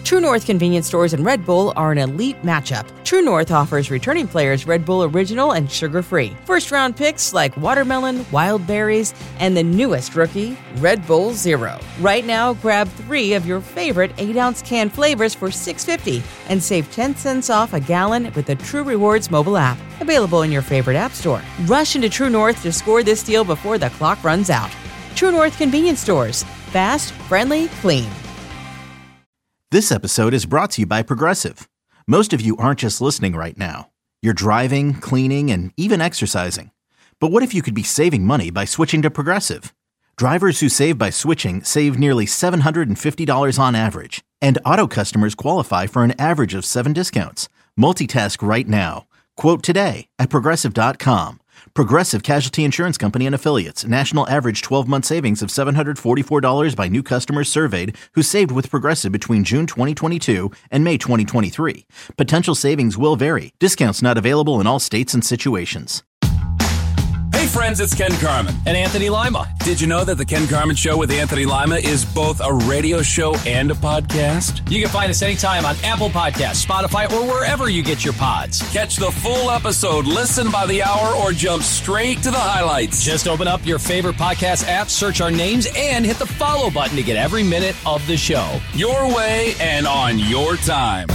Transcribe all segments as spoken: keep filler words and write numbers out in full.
True North convenience stores and Red Bull are an elite matchup. True North offers returning players Red Bull Original and sugar-free. First-round picks like watermelon, wild berries, and the newest rookie, Red Bull Zero. Right now, grab three of your favorite eight-ounce can flavors for six dollars and fifty cents and save ten cents off a gallon with the True Rewards mobile app. Available in your favorite app store. Rush into True North to score this deal before the clock runs out. True North convenience stores. Fast, friendly, clean. This episode is brought to you by Progressive. Most of you aren't just listening right now. You're driving, cleaning, and even exercising. But what if you could be saving money by switching to Progressive? Drivers who save by switching save nearly seven hundred fifty dollars on average. And auto customers qualify for an average of seven discounts. Multitask right now. Quote today at Progressive dot com. Progressive Casualty Insurance Company and Affiliates. National average twelve-month savings of seven hundred forty-four dollars by new customers surveyed who saved with Progressive between June twenty twenty-two and May twenty twenty-three. Potential savings will vary. Discounts not available in all states and situations. Hey friends, it's Ken Carman. And Anthony Lima. Did you know that The Ken Carman Show with Anthony Lima is both a radio show and a podcast? You can find us anytime on Apple Podcasts, Spotify, or wherever you get your pods. Catch the full episode, listen by the hour, or jump straight to the highlights. Just open up your favorite podcast app, search our names, and hit the follow button to get every minute of the show. Your way and on your time.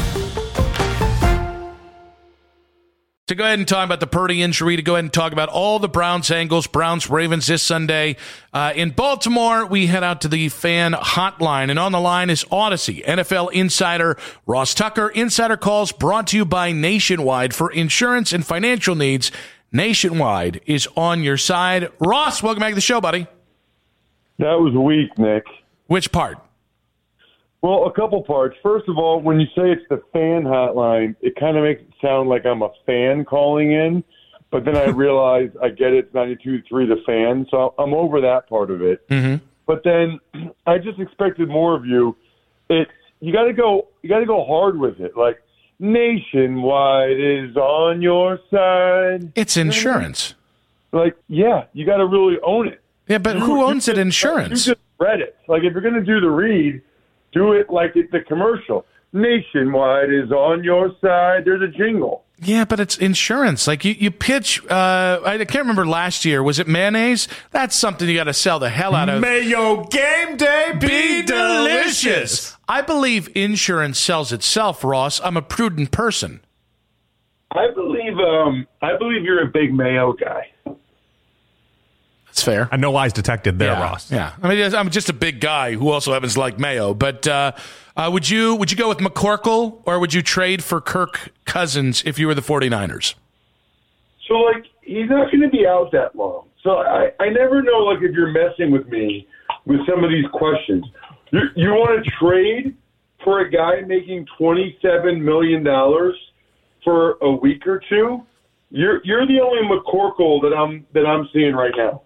To go ahead and talk about the Purdy injury, to go ahead and talk about all the Browns angles, Browns Ravens this Sunday. Uh, in Baltimore, we head out to the fan hotline, and on the line is Odyssey N F L insider Ross Tucker. Insider Calls brought to you by Nationwide. For insurance and financial needs, Nationwide is on your side. Ross, welcome back to the show, buddy. That was weak, Nick. Which part? Well, a couple parts. First of all, when you say it's the fan hotline, it kind of makes it sound like I'm a fan calling in, but then I realize I get it, it's ninety-two point three The Fan, so I'm over that part of it. Mm-hmm. But then I just expected more of you. It's you got to go. You got to go hard with it. Like Nationwide is on your side. It's insurance. Like, yeah, you got to really own it. Yeah, but you, who owns you it? just, Insurance. You just read it. Like if you're going to do the read, do it like it's the commercial. Nationwide is on your side. There's a jingle. Yeah, but it's insurance. Like you, you pitch, uh, I can't remember last year. Was it mayonnaise? That's something you got to sell the hell out of. Mayo game day, be, Be delicious. delicious. I believe insurance sells itself, Ross. I'm a prudent person. I believe um, I believe you're a big Mayo guy. That's fair. And no lies detected there, yeah, Ross. Yeah, I mean, I'm just a big guy who also happens to like mayo. But uh, uh, would you would you go with McCorkle or would you trade for Kirk Cousins if you were the 49ers? So, like, he's not going to be out that long. So I, I never know, like, if you're messing with me with some of these questions. You, you want to trade for a guy making twenty-seven million dollars for a week or two? You're you're the only McCorkle that I'm that I'm seeing right now.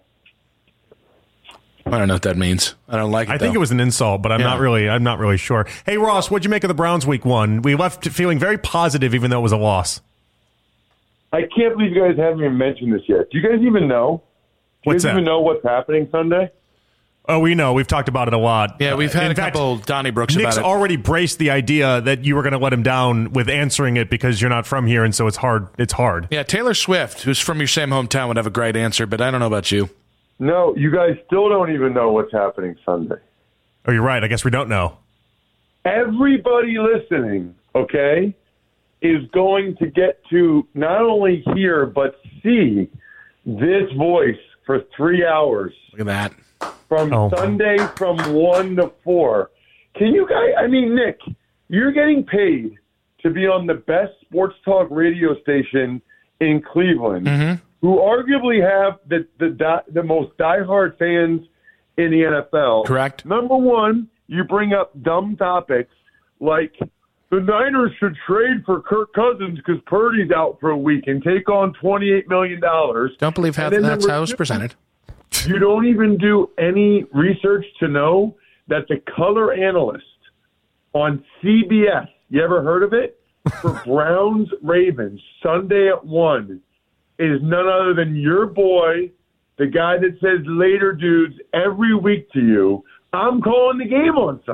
I don't know what that means. I don't like it. I think though. it was an insult, but I'm Yeah. not really. I'm not really sure. Hey, Ross, what'd you make of the Browns week one? We left feeling very positive, even though it was a loss. I can't believe you guys haven't even mentioned this yet. Do you guys even know? Do you What's guys that? even know what's happening Sunday? Oh, we know. We've talked about it a lot. Yeah, we've had In a fact, couple Donnybrooks Nick's about it. already braced the idea that you were going to let him down with answering it because you're not from here, and so it's hard. It's hard. Yeah, Taylor Swift, who's from your same hometown, would have a great answer, but I don't know about you. No, you guys still don't even know what's happening Sunday. Oh, you're right. I guess we don't know. Everybody listening, okay, is going to get to not only hear but see this voice for three hours Look at that. from Oh. Sunday from one to four. Can you guys, I mean, Nick, you're getting paid to be on the best sports talk radio station in Cleveland, Mm-hmm. who arguably have the, the, di- the most diehard fans in the N F L. Correct. Number one, you bring up dumb topics like the Niners should trade for Kirk Cousins because Purdy's out for a week and take on twenty-eight million dollars. Don't believe how And then that's number how it was two, presented. You don't even do any research to know that the color analyst on C B S, you ever heard of it? For Browns Ravens, Sunday at one, is none other than your boy, the guy that says later dudes every week to you. I'm calling the game on Sunday.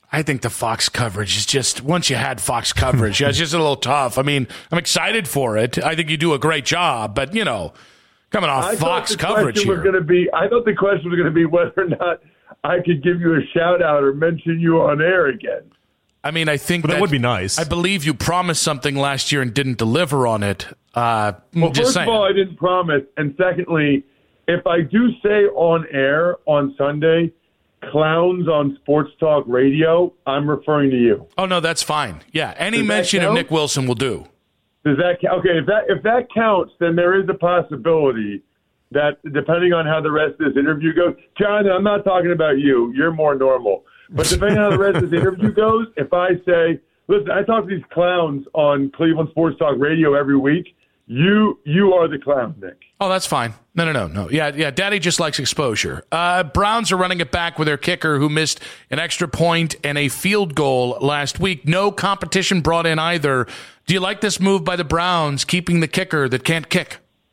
I think the Fox coverage is just, once you had Fox coverage, yeah, it's just a little tough. I mean, I'm excited for it. I think you do a great job, but, you know, coming off I Fox the coverage here. Was gonna be, I thought the question was going to be whether or not I could give you a shout-out or mention you on air again. I mean, I think but that, that would be nice. I believe you promised something last year and didn't deliver on it. Uh, well, just first saying. of all, I didn't promise. And secondly, if I do say on air on Sunday, clowns on Sports Talk Radio, I'm referring to you. Oh, no, that's fine. Yeah, any Does mention of Nick Wilson will do. Does that count? Okay, if that, if that counts, then there is a possibility that depending on how the rest of this interview goes, John, I'm not talking about you. You're more normal. But depending on how the rest of this interview goes, if I say, listen, I talk to these clowns on Cleveland Sports Talk Radio every week, you you are the clown, Nick. Oh, that's fine. No, no, no, no. Yeah, yeah. Daddy just likes exposure. Uh, Browns are running it back with their kicker who missed an extra point and a field goal last week. No competition brought in either. Do you like this move by the Browns, keeping the kicker that can't kick?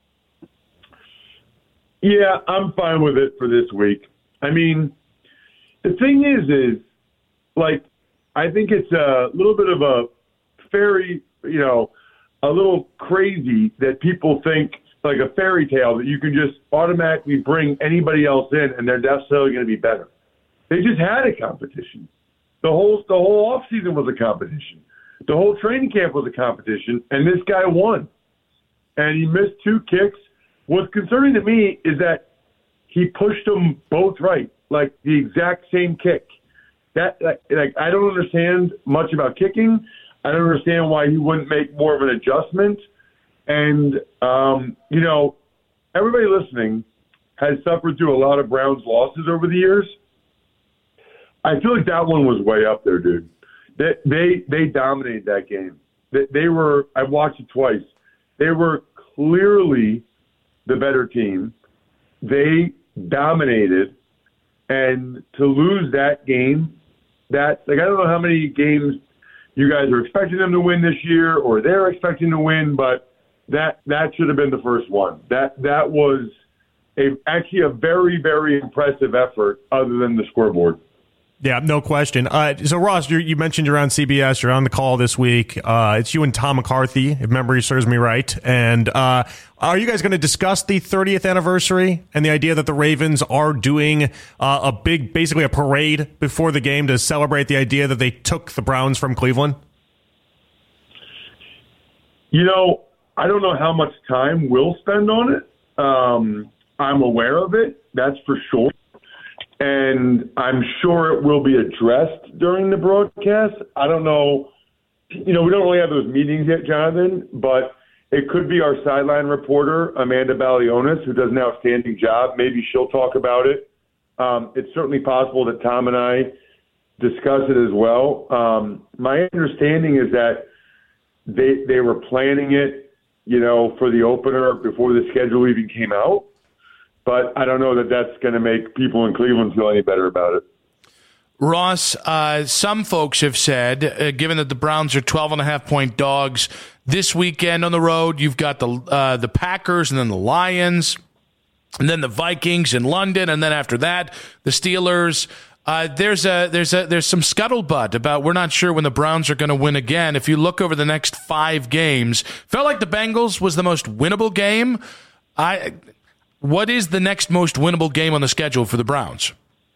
Yeah, I'm fine with it for this week. I mean, the thing is, is like, I think it's a little bit of a fairy, you know, a little crazy that people think like a fairy tale that you can just automatically bring anybody else in and they're necessarily going to be better. They just had a competition. The whole the whole off season was a competition. The whole training camp was a competition, and this guy won. And he missed two kicks. What's concerning to me is that he pushed them both right, like the exact same kick. That like, like I don't understand much about kicking. I don't understand why he wouldn't make more of an adjustment. And, um, you know, everybody listening has suffered through a lot of Browns losses over the years. I feel like that one was way up there, dude. They they, they dominated that game. They, they were, I watched it twice. They were clearly the better team. They dominated. And to lose that game, that, like, I don't know how many games you guys are expecting them to win this year or they're expecting to win, but that that should have been the first one. That that was a actually a very, very impressive effort other than the scoreboard. Yeah, no question. Uh, so, Ross, you're, you mentioned you're on C B S. You're on the call this week. Uh, it's you and Tom McCarthy, if memory serves me right. And uh, are you guys going to discuss the thirtieth anniversary and the idea that the Ravens are doing uh, a big, basically a parade before the game to celebrate the idea that they took the Browns from Cleveland? You know, I don't know how much time we'll spend on it. Um, I'm aware of it, that's for sure. And I'm sure it will be addressed during the broadcast. I don't know. You know, we don't really have those meetings yet, Jonathan, but it could be our sideline reporter, Amanda Balionis, who does an outstanding job. Maybe she'll talk about it. Um, it's certainly possible that Tom and I discuss it as well. Um, my understanding is that they they were planning it, you know, for the opener before the schedule even came out. But I don't know that that's going to make people in Cleveland feel any better about it. Ross, uh, some folks have said, uh, given that the Browns are twelve and a half point dogs this weekend on the road, you've got the uh, the Packers and then the Lions and then the Vikings in London. And then after that, the Steelers. Uh, there's a there's a there's some scuttlebutt about we're not sure when the Browns are going to win again. If you look over the next five games, felt like the Bengals was the most winnable game. I. What is the next most winnable game on the schedule for the Browns?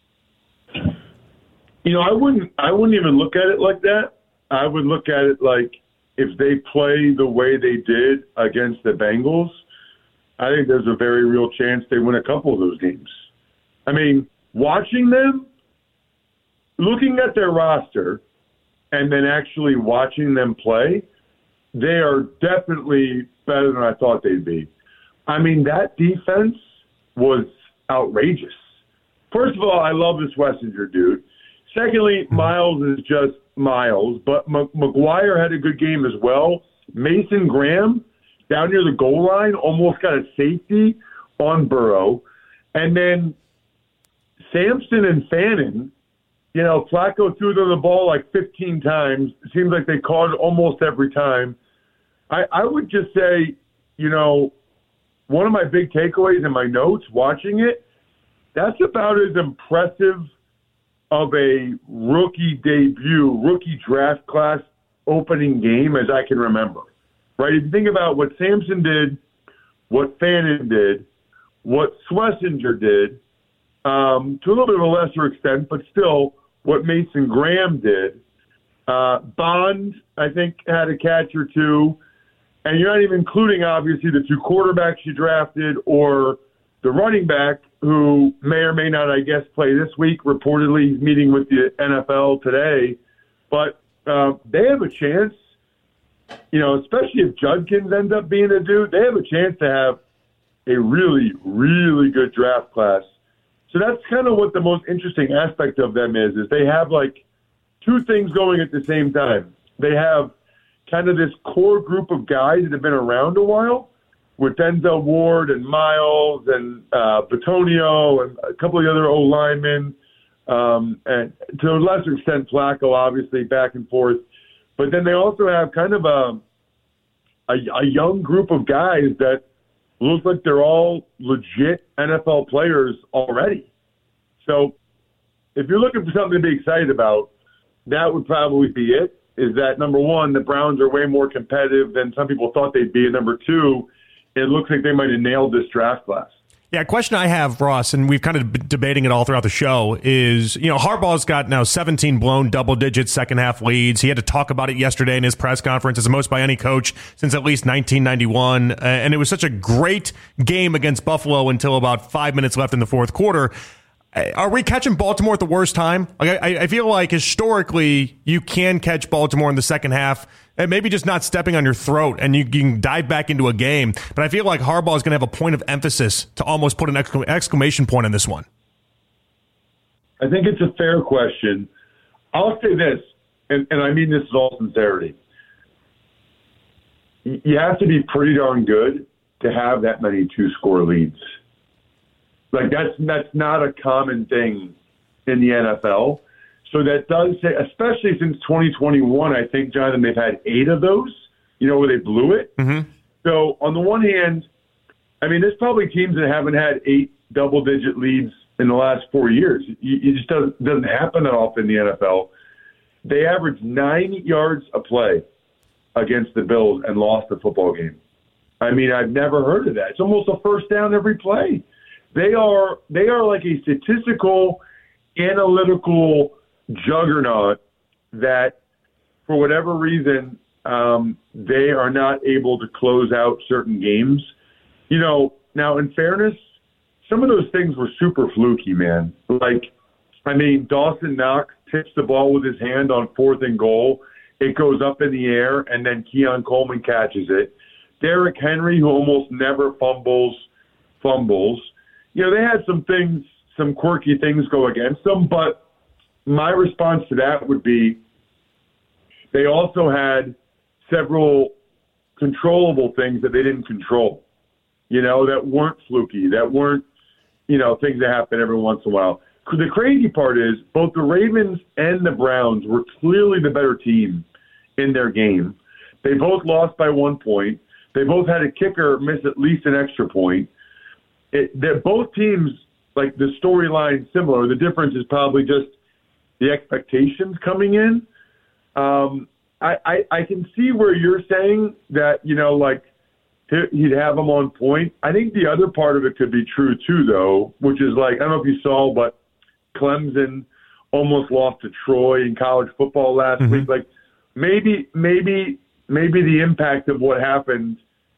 You know, I wouldn't I wouldn't even look at it like that. I would look at it like if they play the way they did against the Bengals, I think there's a very real chance they win a couple of those games. I mean, watching them, looking at their roster, and then actually watching them play, they are definitely better than I thought they'd be. I mean, that defense was outrageous. First of all, I love this Wessinger dude. Secondly, Miles is just Miles, but M- McGuire had a good game as well. Mason Graham, down near the goal line, almost got a safety on Burrow. And then Sampson and Fannin, you know, Flacco threw them the ball like fifteen times. It seems like they caught it almost every time. I, I would just say, you know, one of my big takeaways in my notes watching it, that's about as impressive of a rookie debut, rookie draft class opening game as I can remember. Right? If you think about what Sampson did, what Fannin did, what Schlesinger did, um, to a little bit of a lesser extent, but still what Mason Graham did. Uh, Bond, I think, had a catch or two. And you're not even including, obviously, the two quarterbacks you drafted or the running back who may or may not, I guess, play this week. Reportedly, he's meeting with the N F L today. But uh, they have a chance, you know, especially if Judkins ends up being a dude, they have a chance to have a really, really good draft class. So that's kind of what the most interesting aspect of them is, is they have, like, two things going at the same time. They have kind of this core group of guys that have been around a while with Denzel Ward and Miles and uh, Batonio and a couple of the other old linemen, um, and to a lesser extent Flacco, obviously, back and forth. But then they also have kind of a, a, a young group of guys that look like they're all legit N F L players already. So if you're looking for something to be excited about, that would probably be it, is that, number one, the Browns are way more competitive than some people thought they'd be, and number two, it looks like they might have nailed this draft class. Yeah, a question I have, Ross, and we've kind of been debating it all throughout the show, is, you know, Harbaugh's got now seventeen blown double-digit second-half leads. He had to talk about it yesterday in his press conference as the most by any coach since at least nineteen ninety-one, uh, and it was such a great game against Buffalo until about five minutes left in the fourth quarter. Are we catching Baltimore at the worst time? Like, I, I feel like historically you can catch Baltimore in the second half, and maybe just not stepping on your throat, and you, you can dive back into a game. But I feel like Harbaugh is going to have a point of emphasis to almost put an exclamation point on this one. I think it's a fair question. I'll say this, and, and I mean this in all sincerity. You have to be pretty darn good to have that many two-score leads. Like, that's that's not a common thing in the N F L. So that does say, especially since twenty twenty-one, I think, Jonathan, they've had eight of those, you know, where they blew it. Mm-hmm. So on the one hand, I mean, there's probably teams that haven't had eight double-digit leads in the last four years. It just doesn't, doesn't happen that often in the N F L. They averaged nine yards a play against the Bills and lost the football game. I mean, I've never heard of that. It's almost a first down every play. They are they are like a statistical, analytical juggernaut that, for whatever reason, um, they are not able to close out certain games. You know, now, in fairness, some of those things were super fluky, man. Like, I mean, Dawson Knox tips the ball with his hand on fourth and goal. It goes up in the air, and then Keon Coleman catches it. Derrick Henry, who almost never fumbles, fumbles. You know, they had some things, some quirky things go against them, but my response to that would be they also had several controllable things that they didn't control, you know, that weren't fluky, that weren't, you know, things that happen every once in a while. The crazy part is both the Ravens and the Browns were clearly the better team in their game. They both lost by one point. They both had a kicker miss at least an extra point. It, they're both teams, like, the storyline similar. The difference is probably just the expectations coming in. Um, I, I, I can see where you're saying that, you know, like, he'd have them on point. I think the other part of it could be true, too, though, which is, like, I don't know if you saw, but Clemson almost lost to Troy in college football last mm-hmm. week. Like, maybe, maybe, maybe the impact of what happened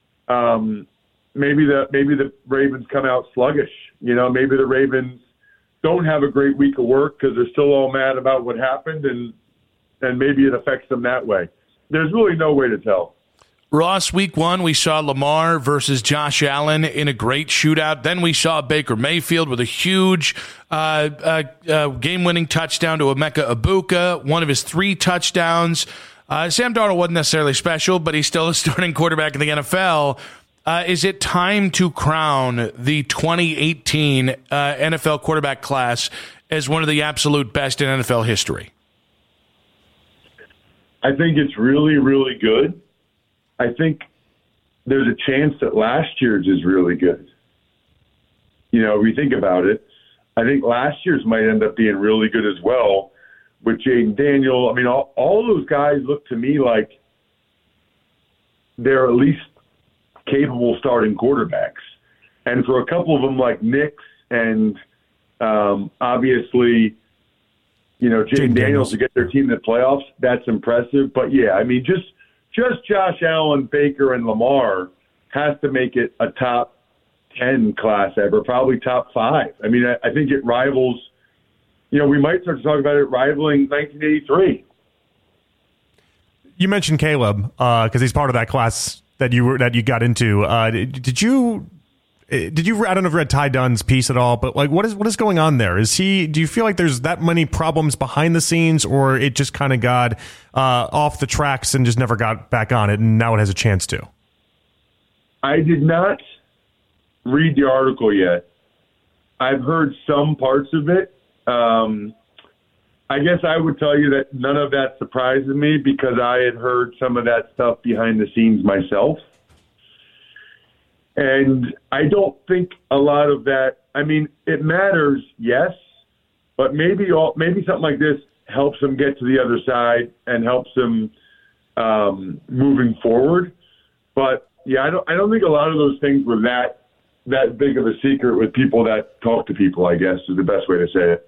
um, – Maybe the maybe the Ravens come out sluggish. You know, maybe the Ravens don't have a great week of work because they're still all mad about what happened, and and maybe it affects them that way. There's really no way to tell. Ross, week one, we saw Lamar versus Josh Allen in a great shootout. Then we saw Baker Mayfield with a huge uh, uh, uh, game-winning touchdown to Emeka Egbuka, one of his three touchdowns. Uh, Sam Darnold wasn't necessarily special, but he's still a starting quarterback in the N F L. Uh, is it time to crown the twenty eighteen uh, N F L quarterback class as one of the absolute best in N F L history? I think it's really, really good. I think there's a chance that last year's is really good. You know, if we think about it, I think last year's might end up being really good as well with Jaden Daniel. I mean, all, all those guys look to me like they're at least capable starting quarterbacks. And for a couple of them like Nix and um, obviously, you know, Jaden Daniels to get their team in the playoffs, that's impressive. But, yeah, I mean, just just Josh Allen, Baker, and Lamar has to make it a top ten class ever, probably top five. I mean, I, I think it rivals, you know, we might start to talk about it rivaling nineteen eighty-three. You mentioned Caleb because uh, he's part of that class that you were that you got into. Uh, did you? Did you? I don't know if you read Ty Dunn's piece at all, but like, what is what is going on there? Is he? Do you feel like there's that many problems behind the scenes, or it just kind of got uh, off the tracks and just never got back on it, and now it has a chance to? I did not read the article yet. I've heard some parts of it. Um, I guess I would tell you that none of that surprises me because I had heard some of that stuff behind the scenes myself. And I don't think a lot of that, I mean, it matters, yes, but maybe all, maybe something like this helps them get to the other side and helps them um, moving forward. But, yeah, I don't I don't think a lot of those things were that that big of a secret with people that talk to people, I guess, is the best way to say it.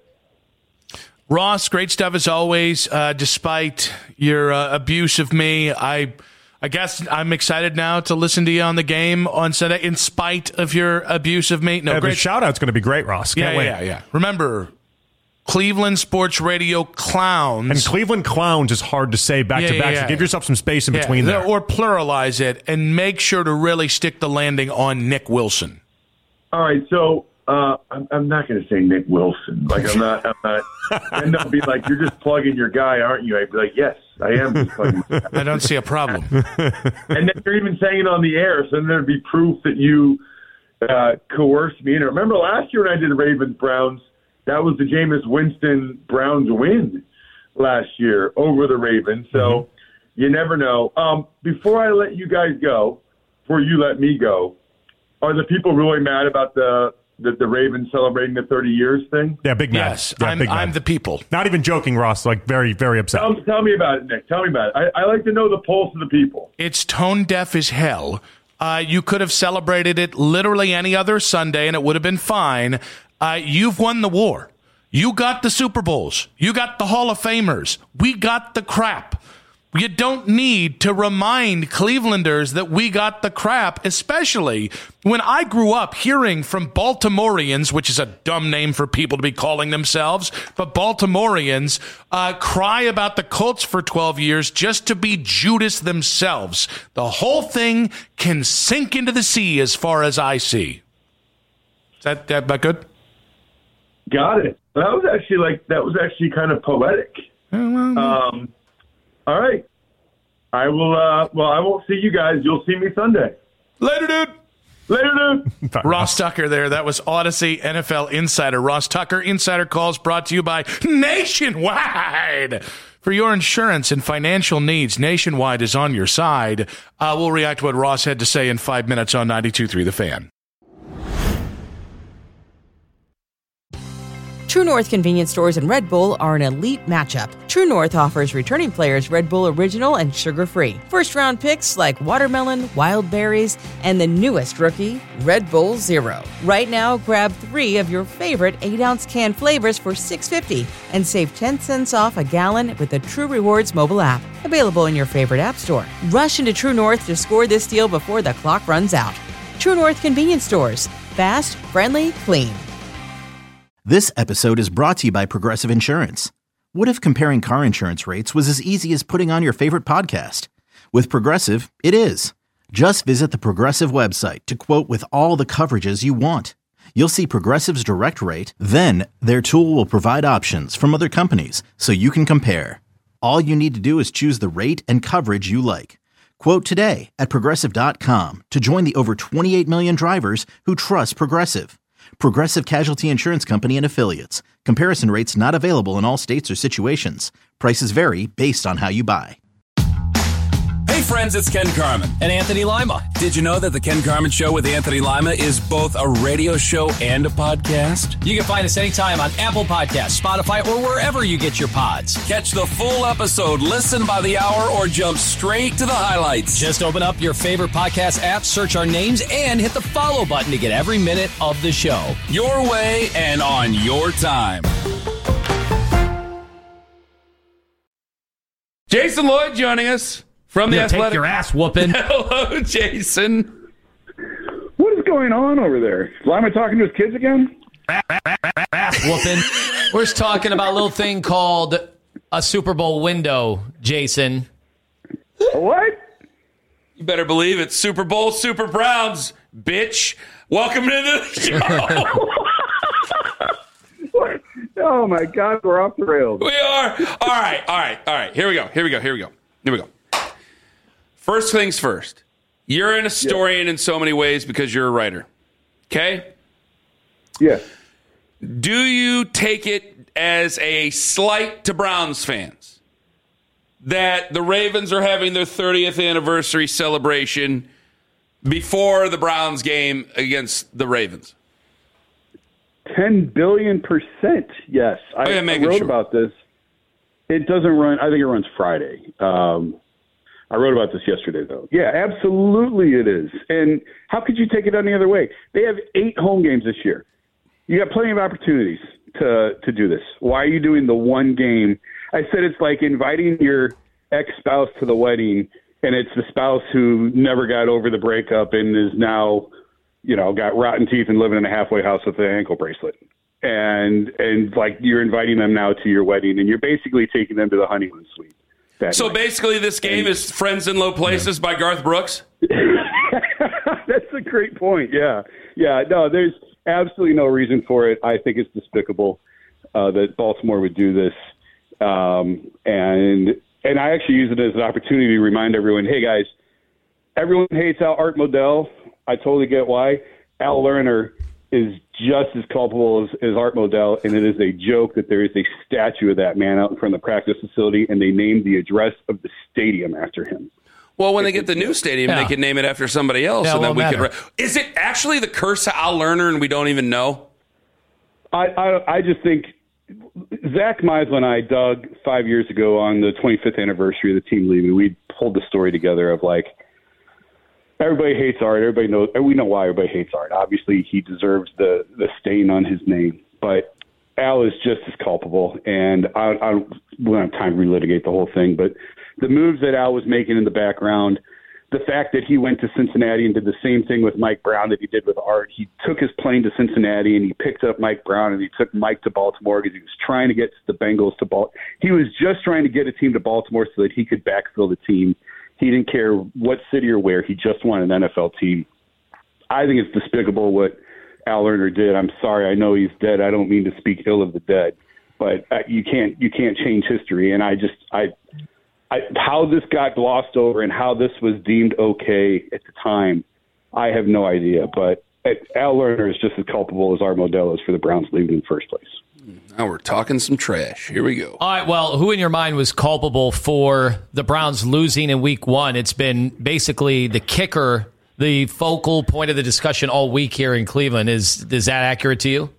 Ross, great stuff as always. Uh, despite your uh, abuse of me, I I guess I'm excited now to listen to you on the game on Sunday, in spite of your abuse of me. No, yeah, great the shout-out's going to be great, Ross. Can't yeah, wait. yeah, yeah. Remember, Cleveland Sports Radio Clowns. And Cleveland Clowns is hard to say back yeah, to back, yeah, so yeah. give yourself some space in yeah, between there. Or pluralize it, and make sure to really stick the landing on Nick Wilson. All right, so uh, I'm, I'm not going to say Nick Wilson. Like, I'm not, I'm not, and they'll be like, you're just plugging your guy, aren't you? I'd be like, yes, I am just plugging my guy. I don't see a problem. And then you're even saying it on the air, so then there'd be proof that you uh, coerced me into it. Remember last year when I did the Ravens-Browns, that was the Jameis Winston Browns win last year over the Ravens. So mm-hmm. you never know. Um, before I let you guys go, before you let me go, are the people really mad about the the, the Ravens celebrating the thirty years thing? Yeah, big mad. Yes, yeah, I'm, big I'm mad. the people. Not even joking, Ross. Like very, very upset. Tell, tell me about it, Nick. Tell me about it. I, I like to know the pulse of the people. It's tone deaf as hell. Uh, you could have celebrated it literally any other Sunday, and it would have been fine. Uh, you've won the war. You got the Super Bowls. You got the Hall of Famers. We got the crap. You don't need to remind Clevelanders that we got the crap, especially when I grew up hearing from Baltimoreans, which is a dumb name for people to be calling themselves, but Baltimoreans uh, cry about the Colts for twelve years just to be Judas themselves. The whole thing can sink into the sea as far as I see. Is that, that, that good? Got it. That was actually like that was actually kind of poetic. Um, all right. I will. Uh, well, I won't see you guys. You'll see me Sunday. Later, dude. Later, dude. Ross Tucker there. That was Odyssey N F L Insider. Ross Tucker, Insider Calls brought to you by Nationwide. For your insurance and financial needs, Nationwide is on your side. Uh, we'll react to what Ross had to say in five minutes on ninety-two point three The Fan. True North convenience stores and Red Bull are an elite matchup. True North offers returning players Red Bull Original and sugar-free. First-round picks like watermelon, wild berries, and the newest rookie, Red Bull Zero. Right now, grab three of your favorite eight-ounce can flavors for six dollars and fifty cents and save ten cents off a gallon with the True Rewards mobile app. Available in your favorite app store. Rush into True North to score this deal before the clock runs out. True North convenience stores. Fast, friendly, clean. This episode is brought to you by Progressive Insurance. What if comparing car insurance rates was as easy as putting on your favorite podcast? With Progressive, it is. Just visit the Progressive website to quote with all the coverages you want. You'll see Progressive's direct rate, then their tool will provide options from other companies so you can compare. All you need to do is choose the rate and coverage you like. Quote today at Progressive dot com to join the over twenty-eight million drivers who trust Progressive. Progressive Casualty Insurance Company and Affiliates. Comparison rates not available in all states or situations. Prices vary based on how you buy. Hey, friends, it's Ken Carman. And Anthony Lima. Did you know that the Ken Carman Show with Anthony Lima is both a radio show and a podcast? You can find us anytime on Apple Podcasts, Spotify, or wherever you get your pods. Catch the full episode, listen by the hour, or jump straight to the highlights. Just open up your favorite podcast app, search our names, and hit the follow button to get every minute of the show. Your way and on your time. Jason Lloyd joining us from the Athletic. Take your ass whooping. Hello, Jason. What is going on over there? Lima talking to his kids again? Ass whooping. We're just talking about a little thing called a Super Bowl window, Jason. What? You better believe it. Super Bowl, Super Browns, bitch. Welcome to the show. Oh, my God, we're off the rails. We are. All right, all right, all right. Here we go, here we go, here we go. Here we go. First things first. You're an historian yeah. in so many ways because you're a writer. Okay? Yeah. Do you take it as a slight to Browns fans that the Ravens are having their thirtieth anniversary celebration before the Browns game against the Ravens? ten billion percent, yes. I, oh, yeah, I wrote sure. about this. It doesn't run, I think it runs Friday. Um, I wrote about this yesterday, though. Yeah, absolutely it is. And how could you take it any other way? They have eight home games this year. You got plenty of opportunities to to do this. Why are you doing the one game? I said it's like inviting your ex-spouse to the wedding, and it's the spouse who never got over the breakup and is now, you know, got rotten teeth and living in a halfway house with an ankle bracelet. And, and like, you're inviting them now to your wedding, and you're basically taking them to the honeymoon suite. So night. basically this game and, is Friends in Low Places yeah. by Garth Brooks? That's a great point, yeah. Yeah, no, there's absolutely no reason for it. I think it's despicable uh, that Baltimore would do this. Um, and and I actually use it as an opportunity to remind everyone, hey, guys, everyone hates Al Art Modell. I totally get why. Al Lerner is just as culpable as, as Art Modell, and it is a joke that there is a statue of that man out in front of the practice facility, and they named the address of the stadium after him. Well, when they get the new stadium, yeah. they can name it after somebody else, yeah, and then we matter. could. Is it actually the curse of Al Lerner, and we don't even know? I I, I just think Zach Meisel and I, Doug, five years ago on the twenty-fifth anniversary of the team leaving, we pulled the story together of like, everybody hates Art. Everybody knows. We know why everybody hates Art. Obviously, he deserves the, the stain on his name. But Al is just as culpable. And I, I we don't have time to relitigate the whole thing. But the moves that Al was making in the background, the fact that he went to Cincinnati and did the same thing with Mike Brown that he did with Art. He took his plane to Cincinnati and he picked up Mike Brown and he took Mike to Baltimore because he was trying to get the Bengals to Baltimore. He was just trying to get a team to Baltimore so that he could backfill the team. He didn't care what city or where. He just wanted an N F L team. I think it's despicable what Al Lerner did. I'm sorry. I know he's dead. I don't mean to speak ill of the dead, but uh, you can't you can't change history. And I just I, I how this got glossed over and how this was deemed okay at the time, I have no idea. But uh, Al Lerner is just as culpable as Art Modell is for the Browns leaving in the first place. Now we're talking some trash. Here we go. All right, well, who in your mind was culpable for the Browns losing in week one? It's been basically the kicker, the focal point of the discussion all week here in Cleveland. Is is that accurate to you?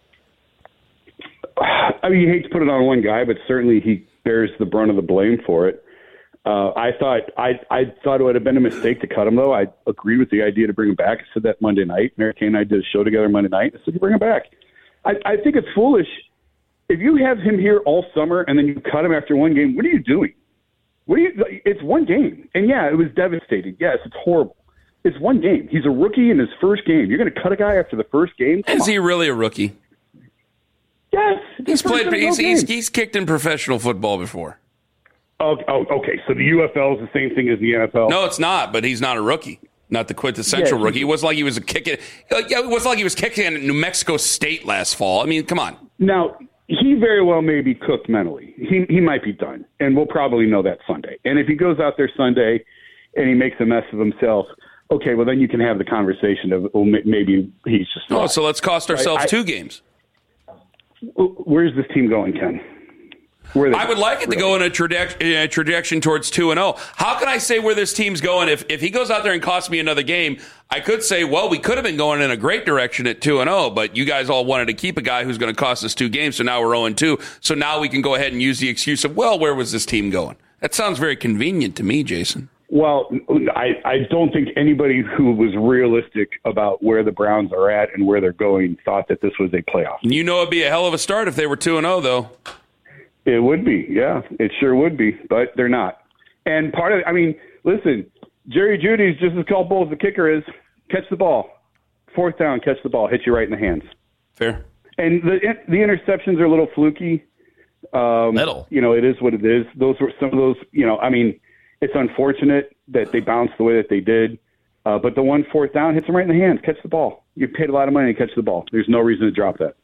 I mean, you hate to put it on one guy, but certainly he bears the brunt of the blame for it. Uh, I thought I, I thought it would have been a mistake to cut him, though. I agreed with the idea to bring him back. I said that Monday night. Mary Kay and I did a show together Monday night. I said, you bring him back. I, I think it's foolish. If you have him here all summer and then you cut him after one game, what are you doing? What are you? It's one game. And, yeah, it was devastating. Yes, it's horrible. It's one game. He's a rookie in his first game. You're going to cut a guy after the first game? Come Is on. he really a rookie? Yes. He's played. He's, he's, he's kicked in professional football before. Oh, oh, okay. So the U F L is the same thing as the N F L? No, it's not, but he's not a rookie. Not the quintessential yeah, rookie. It wasn't like he was a kicking. It wasn't like he was kicking in New Mexico State last fall. I mean, come on. Now, he very well may be cooked mentally. He he might be done, and we'll probably know that Sunday. And if he goes out there Sunday and he makes a mess of himself, okay, well, then you can have the conversation of, well, maybe he's just not. Oh, so let's cost ourselves I, I, two games. Where's this team going, Ken? Where they I would like it really. to go in a, traje- in a trajectory towards two and oh. How can I say where this team's going? If if he goes out there and costs me another game, I could say, well, we could have been going in a great direction at two and oh, but you guys all wanted to keep a guy who's going to cost us two games, so now we're oh and two. So now we can go ahead and use the excuse of, well, where was this team going? That sounds very convenient to me, Jason. Well, I, I don't think anybody who was realistic about where the Browns are at and where they're going thought that this was a playoff. You know it'd be a hell of a start if they were two and oh, though. It would be, yeah. It sure would be, but they're not. And part of, I mean, listen, Jerry Jeudy's just as culpable as the kicker is. Catch the ball. Fourth down, catch the ball. Hit you right in the hands. Fair. And the the interceptions are a little fluky. Um, Little. You know, it is what it is. Those were some of those, you know, I mean, it's unfortunate that they bounced the way that they did. Uh, but the one fourth down hits them right in the hands. Catch the ball. You paid a lot of money to catch the ball. There's no reason to drop that.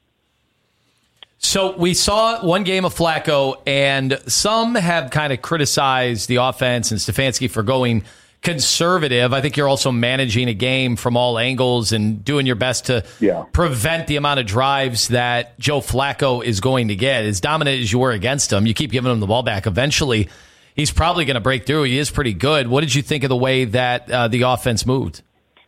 So we saw one game of Flacco, and some have kind of criticized the offense and Stefanski for going conservative. I think you're also managing a game from all angles and doing your best to yeah. prevent the amount of drives that Joe Flacco is going to get. As dominant as you were against him, you keep giving him the ball back. Eventually, he's probably going to break through. He is pretty good. What did you think of the way that uh, the offense moved?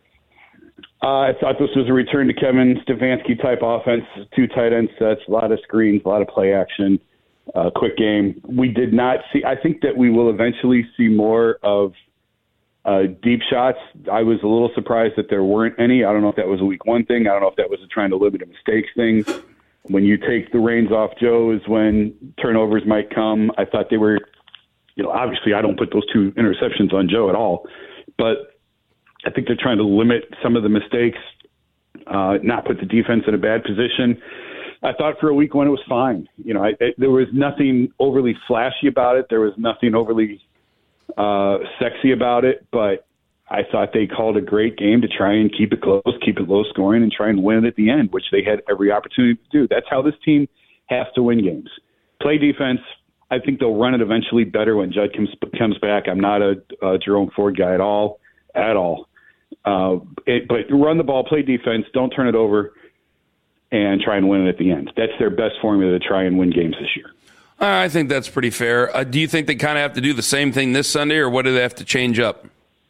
Uh, I thought this was a return to Kevin Stefanski type offense, two tight end sets, a lot of screens, a lot of play action, uh, quick game. We did not see, I think that we will eventually see more of uh, deep shots. I was a little surprised that there weren't any. I don't know if that was a week one thing. I don't know if that was a trying to limit a mistakes thing. When you take the reins off Joe is when turnovers might come. I thought they were, you know, obviously I don't put those two interceptions on Joe at all, but I think they're trying to limit some of the mistakes, uh, not put the defense in a bad position. I thought for a week one it was fine. You know, I, I, there was nothing overly flashy about it. There was nothing overly uh, sexy about it. But I thought they called a great game to try and keep it close, keep it low scoring, and try and win it at the end, which they had every opportunity to do. That's how this team has to win games. Play defense. I think they'll run it eventually better when Judd comes, comes back. I'm not a, a Jerome Ford guy at all, at all. Uh, it, but run the ball, play defense, don't turn it over, and try and win it at the end. That's their best formula to try and win games this year. I think that's pretty fair. Uh, do you think they kind of have to do the same thing this Sunday, or what do they have to change up?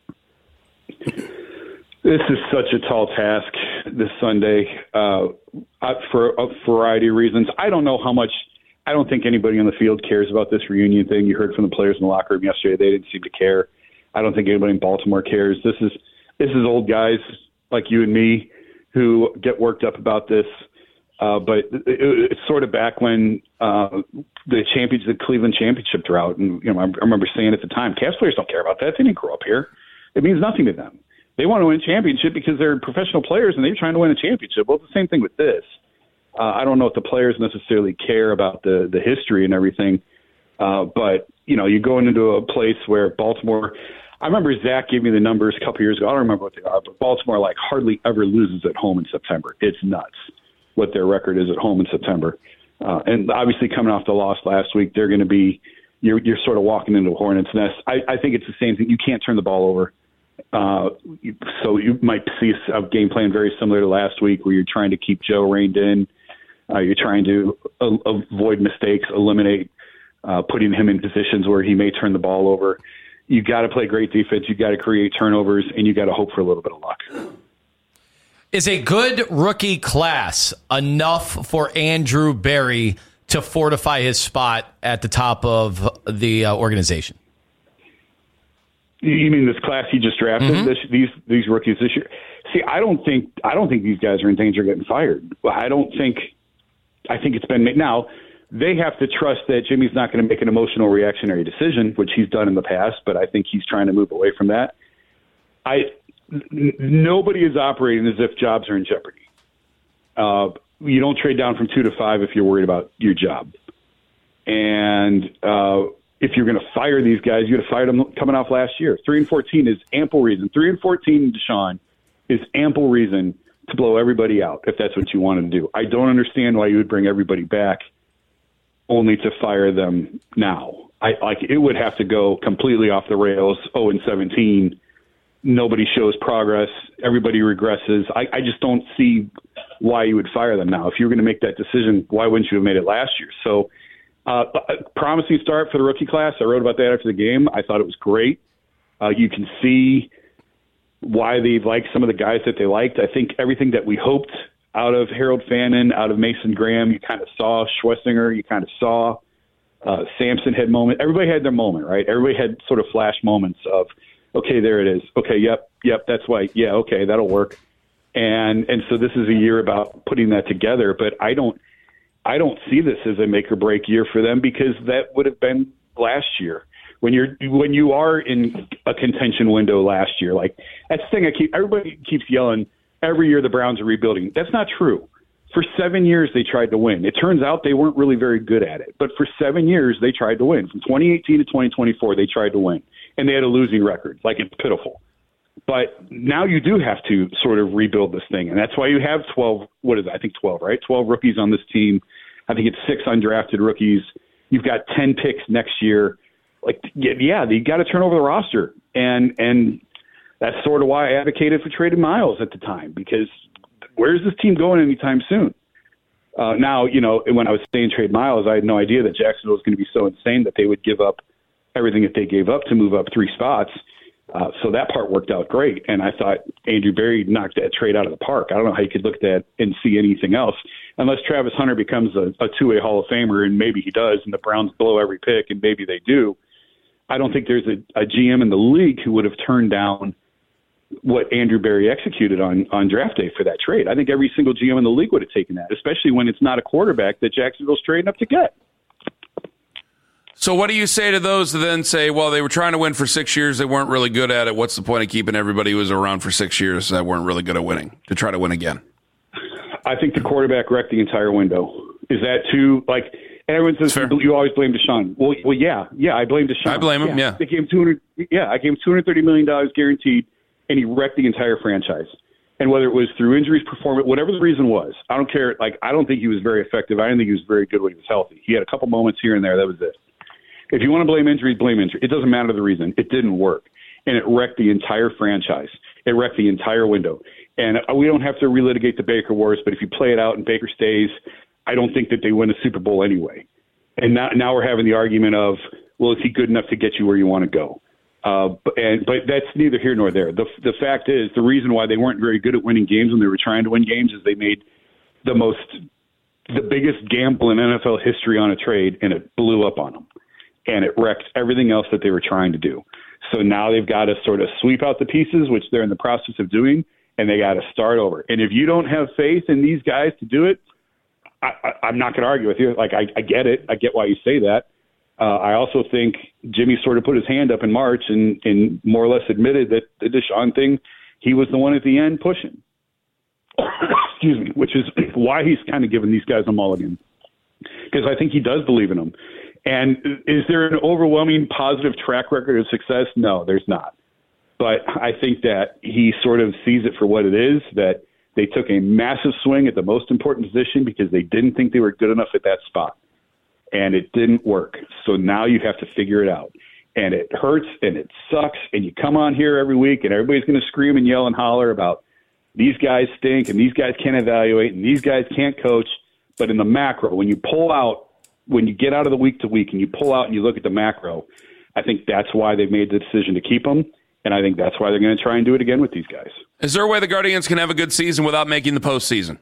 This is such a tall task this Sunday uh, for a variety of reasons. I don't know how much – I don't think anybody on the field cares about this reunion thing. You heard from the players in the locker room yesterday. They didn't seem to care. I don't think anybody in Baltimore cares. This is – This is old guys like you and me who get worked up about this. Uh, but it, it, it's sort of back when uh, the champions, the Cleveland championship drought. And, you know, I, I remember saying at the time, Cavs players don't care about that. They didn't grow up here. It means nothing to them. They want to win a championship because they're professional players and they're trying to win a championship. Well, it's the same thing with this. Uh, I don't know if the players necessarily care about the, the history and everything. Uh, but, you know, you're going into a place where Baltimore – I remember Zach gave me the numbers a couple years ago. I don't remember what they are, but Baltimore like hardly ever loses at home in September. It's nuts what their record is at home in September. Uh, and obviously coming off the loss last week, they're going to be you're you're sort of walking into a hornet's nest. I, I think it's the same thing. You can't turn the ball over. Uh, so you might see a game plan very similar to last week where you're trying to keep Joe reined in. Uh, you're trying to uh, avoid mistakes, eliminate uh, putting him in positions where he may turn the ball over. You got to play great defense. You got to create turnovers, and you got to hope for a little bit of luck. Is a good rookie class enough for Andrew Berry to fortify his spot at the top of the uh, organization? You mean this class he just drafted? Mm-hmm. This, these these rookies this year? See, I don't think I don't think these guys are in danger of getting fired. I don't think. I think it's been made now. They have to trust that Jimmy's not going to make an emotional reactionary decision, which he's done in the past, but I think he's trying to move away from that. I n- nobody is operating as if jobs are in jeopardy. Uh, you don't trade down from two to five if you're worried about your job. And uh, if you're going to fire these guys, you got to fire them coming off last year. Three and fourteen is ample reason. Three and fourteen, Deshaun, is ample reason to blow everybody out if that's what you wanted to do. I don't understand why you would bring everybody back only to fire them now. I like it would have to go completely off the rails. oh and seventeen, nobody shows progress. Everybody regresses. I, I just don't see why you would fire them now. If you were going to make that decision, why wouldn't you have made it last year? So Uh, promising start for the rookie class. I wrote about that after the game. I thought it was great. Uh, you can see why they've liked some of the guys that they liked. I think everything that we hoped out of Harold Fannin, out of Mason Graham, you kind of saw. Schlesinger, you kind of saw. Uh, Sampson had moment. Everybody had their moment, right? Everybody had sort of flash moments of, okay, there it is. Okay, yep, yep, that's why. Yeah, okay, that'll work. And and so this is a year about putting that together. But I don't, I don't see this as a make or break year for them, because that would have been last year. When you're when you are in a contention window last year, like that's the thing. I keep everybody keeps yelling every year the Browns are rebuilding. That's not true. For seven years they tried to win. It turns out they weren't really very good at it, but for seven years they tried to win. From twenty eighteen to twenty twenty-four, they tried to win, and they had a losing record. Like, it's pitiful. But now you do have to sort of rebuild this thing, and that's why you have twelve. What is it? I think twelve, right? twelve rookies on this team. I think it's six undrafted rookies. You've got ten picks next year. Like, yeah, you got to turn over the roster. And and that's sort of why I advocated for trading Miles at the time, because where's this team going anytime soon? Uh, now, you know, when I was saying trade Miles, I had no idea that Jacksonville was going to be so insane that they would give up everything that they gave up to move up three spots. Uh, so that part worked out great. And I thought Andrew Berry knocked that trade out of the park. I don't know how you could look at that and see anything else, unless Travis Hunter becomes a, a two-way Hall of Famer, and maybe he does, and the Browns blow every pick, and maybe they do. I don't think there's a, a G M in the league who would have turned down what Andrew Berry executed on, on draft day for that trade. I think every single G M in the league would have taken that, especially when it's not a quarterback that Jacksonville's trading up to get. So what do you say to those that then say, well, they were trying to win for six years, they weren't really good at it. What's the point of keeping everybody who was around for six years that weren't really good at winning to try to win again? I think the quarterback wrecked the entire window. Is that too, like, everyone says you always blame Deshaun. Well, well, yeah, yeah, I blame Deshaun. I blame him. Yeah, yeah. They gave him two hundred. Yeah, I gave him two hundred thirty million dollars guaranteed, and he wrecked the entire franchise. And whether it was through injuries, performance, whatever the reason was, I don't care. Like, I don't think he was very effective. I didn't think he was very good when he was healthy. He had a couple moments here and there. That was it. If you want to blame injuries, blame injury. It doesn't matter the reason. It didn't work, and it wrecked the entire franchise. It wrecked the entire window. And we don't have to relitigate the Baker wars, but if you play it out and Baker stays, I don't think that they win a Super Bowl anyway. And now, now we're having the argument of, well, is he good enough to get you where you want to go? Uh, but, and, but that's neither here nor there. The, the fact is, the reason why they weren't very good at winning games when they were trying to win games is they made the most, the biggest gamble in N F L history on a trade, and it blew up on them. And it wrecked everything else that they were trying to do. So now they've got to sort of sweep out the pieces, which they're in the process of doing, and they got to start over. And if you don't have faith in these guys to do it, I, I, I'm not going to argue with you. Like, I, I get it. I get why you say that. Uh, I also think Jimmy sort of put his hand up in March and, and more or less admitted that the Deshaun thing, he was the one at the end pushing. Excuse me, which is why he's kind of giving these guys a mulligan, because I think he does believe in them. And is there an overwhelming positive track record of success? No, there's not. But I think that he sort of sees it for what it is, that they took a massive swing at the most important position because they didn't think they were good enough at that spot. And it didn't work. So now you have to figure it out. And it hurts and it sucks. And you come on here every week and everybody's going to scream and yell and holler about these guys stink and these guys can't evaluate and these guys can't coach. But in the macro, when you pull out, when you get out of the week to week and you pull out and you look at the macro, I think that's why they've made the decision to keep them. And I think that's why they're going to try and do it again with these guys. Is there a way the Guardians can have a good season without making the postseason?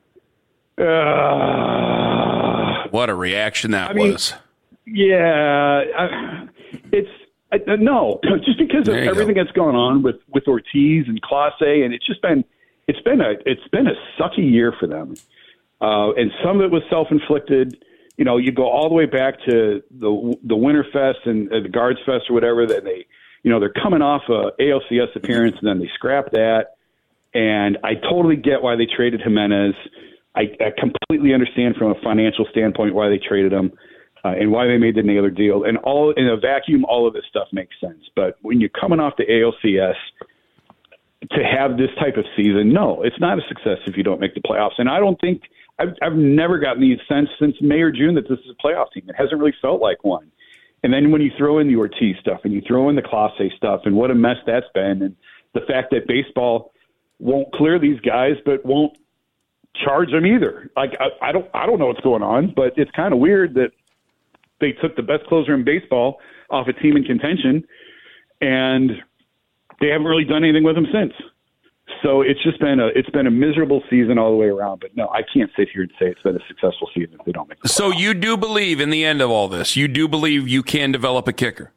Uh, what a reaction that I mean, was. Yeah. I, it's I, no, just because of everything go. that's gone on with, with Ortiz and Clase, and it's just been it's been a it's been a sucky year for them. Uh, and some of it was self-inflicted. You know, you go all the way back to the the Winterfest and uh, the Guards Fest or whatever, that they, you know, they're coming off a A L C S appearance and then they scrap that. And I totally get why they traded Jimenez. I, I completely understand from a financial standpoint why they traded him uh, and why they made the Naylor deal. And all in a vacuum, all of this stuff makes sense. But when you're coming off the A L C S to have this type of season, no, it's not a success if you don't make the playoffs. And I don't think I've, I've never gotten the sense since May or June that this is a playoff team. It hasn't really felt like one. And then when you throw in the Ortiz stuff and you throw in the Clase stuff and what a mess that's been, and the fact that baseball won't clear these guys but won't charge them either. Like I, I don't I don't know what's going on, but it's kind of weird that They took the best closer in baseball off a team in contention, and they haven't really done anything with him since. So it's just been a it's been a miserable season all the way around. But no, I can't sit here and say it's been a successful season if they don't make the So playoffs. you do believe in the end of all this, you do believe you can develop a kicker?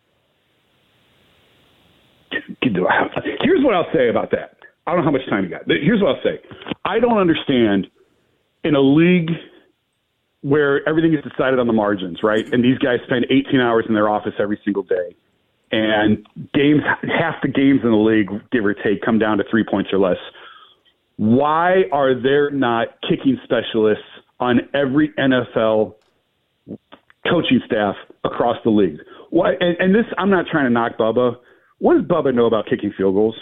Here's what I'll say about that. I don't know how much time you got. Here's what I'll say. I don't understand in a league where everything is decided on the margins, right? And these guys spend eighteen hours in their office every single day. And games, half the games in the league, give or take, come down to three points or less. Why are there not kicking specialists on every N F L coaching staff across the league? Why? And, and this, I'm not trying to knock Bubba. What does Bubba know about kicking field goals?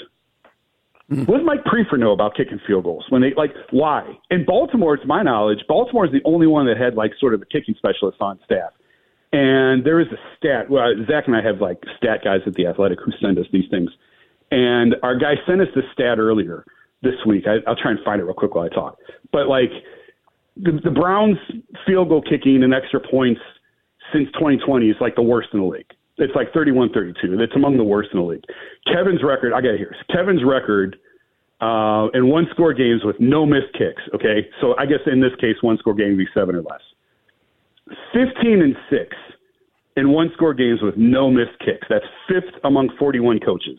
Mm. What does Mike Prefer know about kicking field goals? When they like, why? In Baltimore, to my knowledge, Baltimore is the only one that had like sort of a kicking specialist on staff. And there is a stat. Well, Zach and I have like stat guys at The Athletic who send us these things. And our guy sent us this stat earlier this week. I, I'll try and find it real quick while I talk. But like the, the Browns field goal kicking and extra points since twenty twenty is like the worst in the league. It's like thirty-one thirty-two. That's among the worst in the league. Kevin's record, I got it here. Kevin's record uh, in one-score games with no missed kicks, okay? So I guess in this case, one-score game would be seven or less. fifteen and six in one-score games with no missed kicks. That's fifth among forty-one coaches.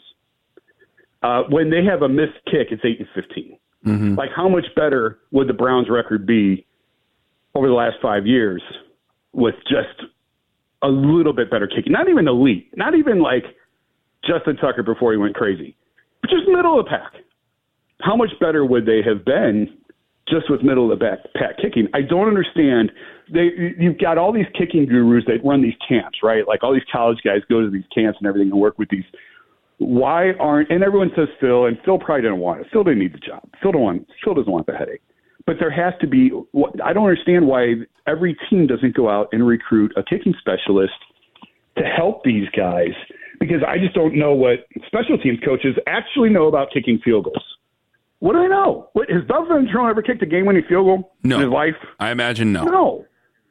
Uh, when they have a missed kick, it's eight and fifteen. Mm-hmm. Like, how much better would the Browns' record be over the last five years with just a little bit better kicking? Not even elite. Not even like Justin Tucker before he went crazy. But just middle of the pack. How much better would they have been just with middle of the back pack kicking? I don't understand. They, you've got all these kicking gurus that run these camps, right? Like all these college guys go to these camps and everything and work with these. Why aren't, and everyone says Phil, and Phil probably didn't want it. Phil didn't need the job. Phil, don't want, Phil doesn't want the headache. But there has to be, I don't understand why every team doesn't go out and recruit a kicking specialist to help these guys, because I just don't know what special teams coaches actually know about kicking field goals. What do I know? What, has Bubba Ventrone ever kicked a game-winning field goal no. in his life? I imagine no. No.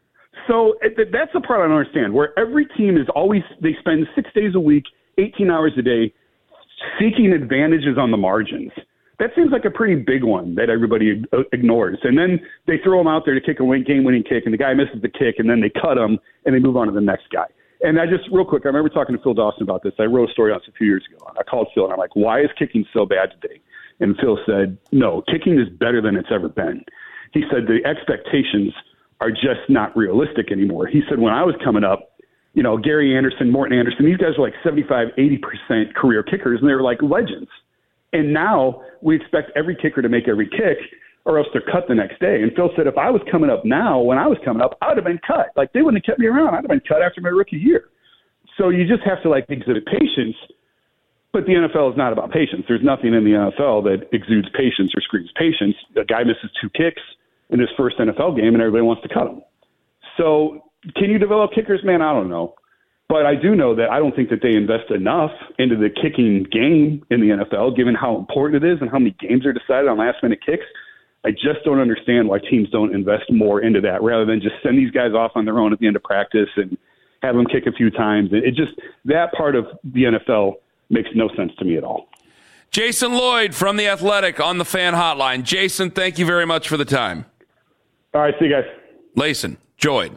So it, that's the part I don't understand, where every team is always, they spend six days a week, eighteen hours a day, seeking advantages on the margins. That seems like a pretty big one that everybody ignores. And then they throw him out there to kick a game-winning kick, and the guy misses the kick, and then they cut him, and they move on to the next guy. And I just, real quick, I remember talking to Phil Dawson about this. I wrote a story on this a few years ago. I called Phil, and I'm like, why is kicking so bad today? And Phil said, no, kicking is better than it's ever been. He said the expectations are just not realistic anymore. He said when I was coming up, you know, Gary Anderson, Morton Anderson, these guys were like seventy-five, eighty percent career kickers, and they were like legends. And now we expect every kicker to make every kick, or else they're cut the next day. And Phil said, if I was coming up now, when I was coming up, I would have been cut. Like, they wouldn't have kept me around. I'd have been cut after my rookie year. So you just have to, like, exhibit patience. But the N F L is not about patience. There's nothing in the N F L that exudes patience or screams patience. A guy misses two kicks in his first N F L game, and everybody wants to cut him. So can you develop kickers? Man, I don't know. But I do know that I don't think that they invest enough into the kicking game in the N F L, given how important it is and how many games are decided on last-minute kicks. I just don't understand why teams don't invest more into that rather than just send these guys off on their own at the end of practice and have them kick a few times. It just, that part of the N F L makes no sense to me at all. Jason Lloyd from The Athletic on the Fan Hotline. Jason, thank you very much for the time. All right, see you guys. Layson, Joyd.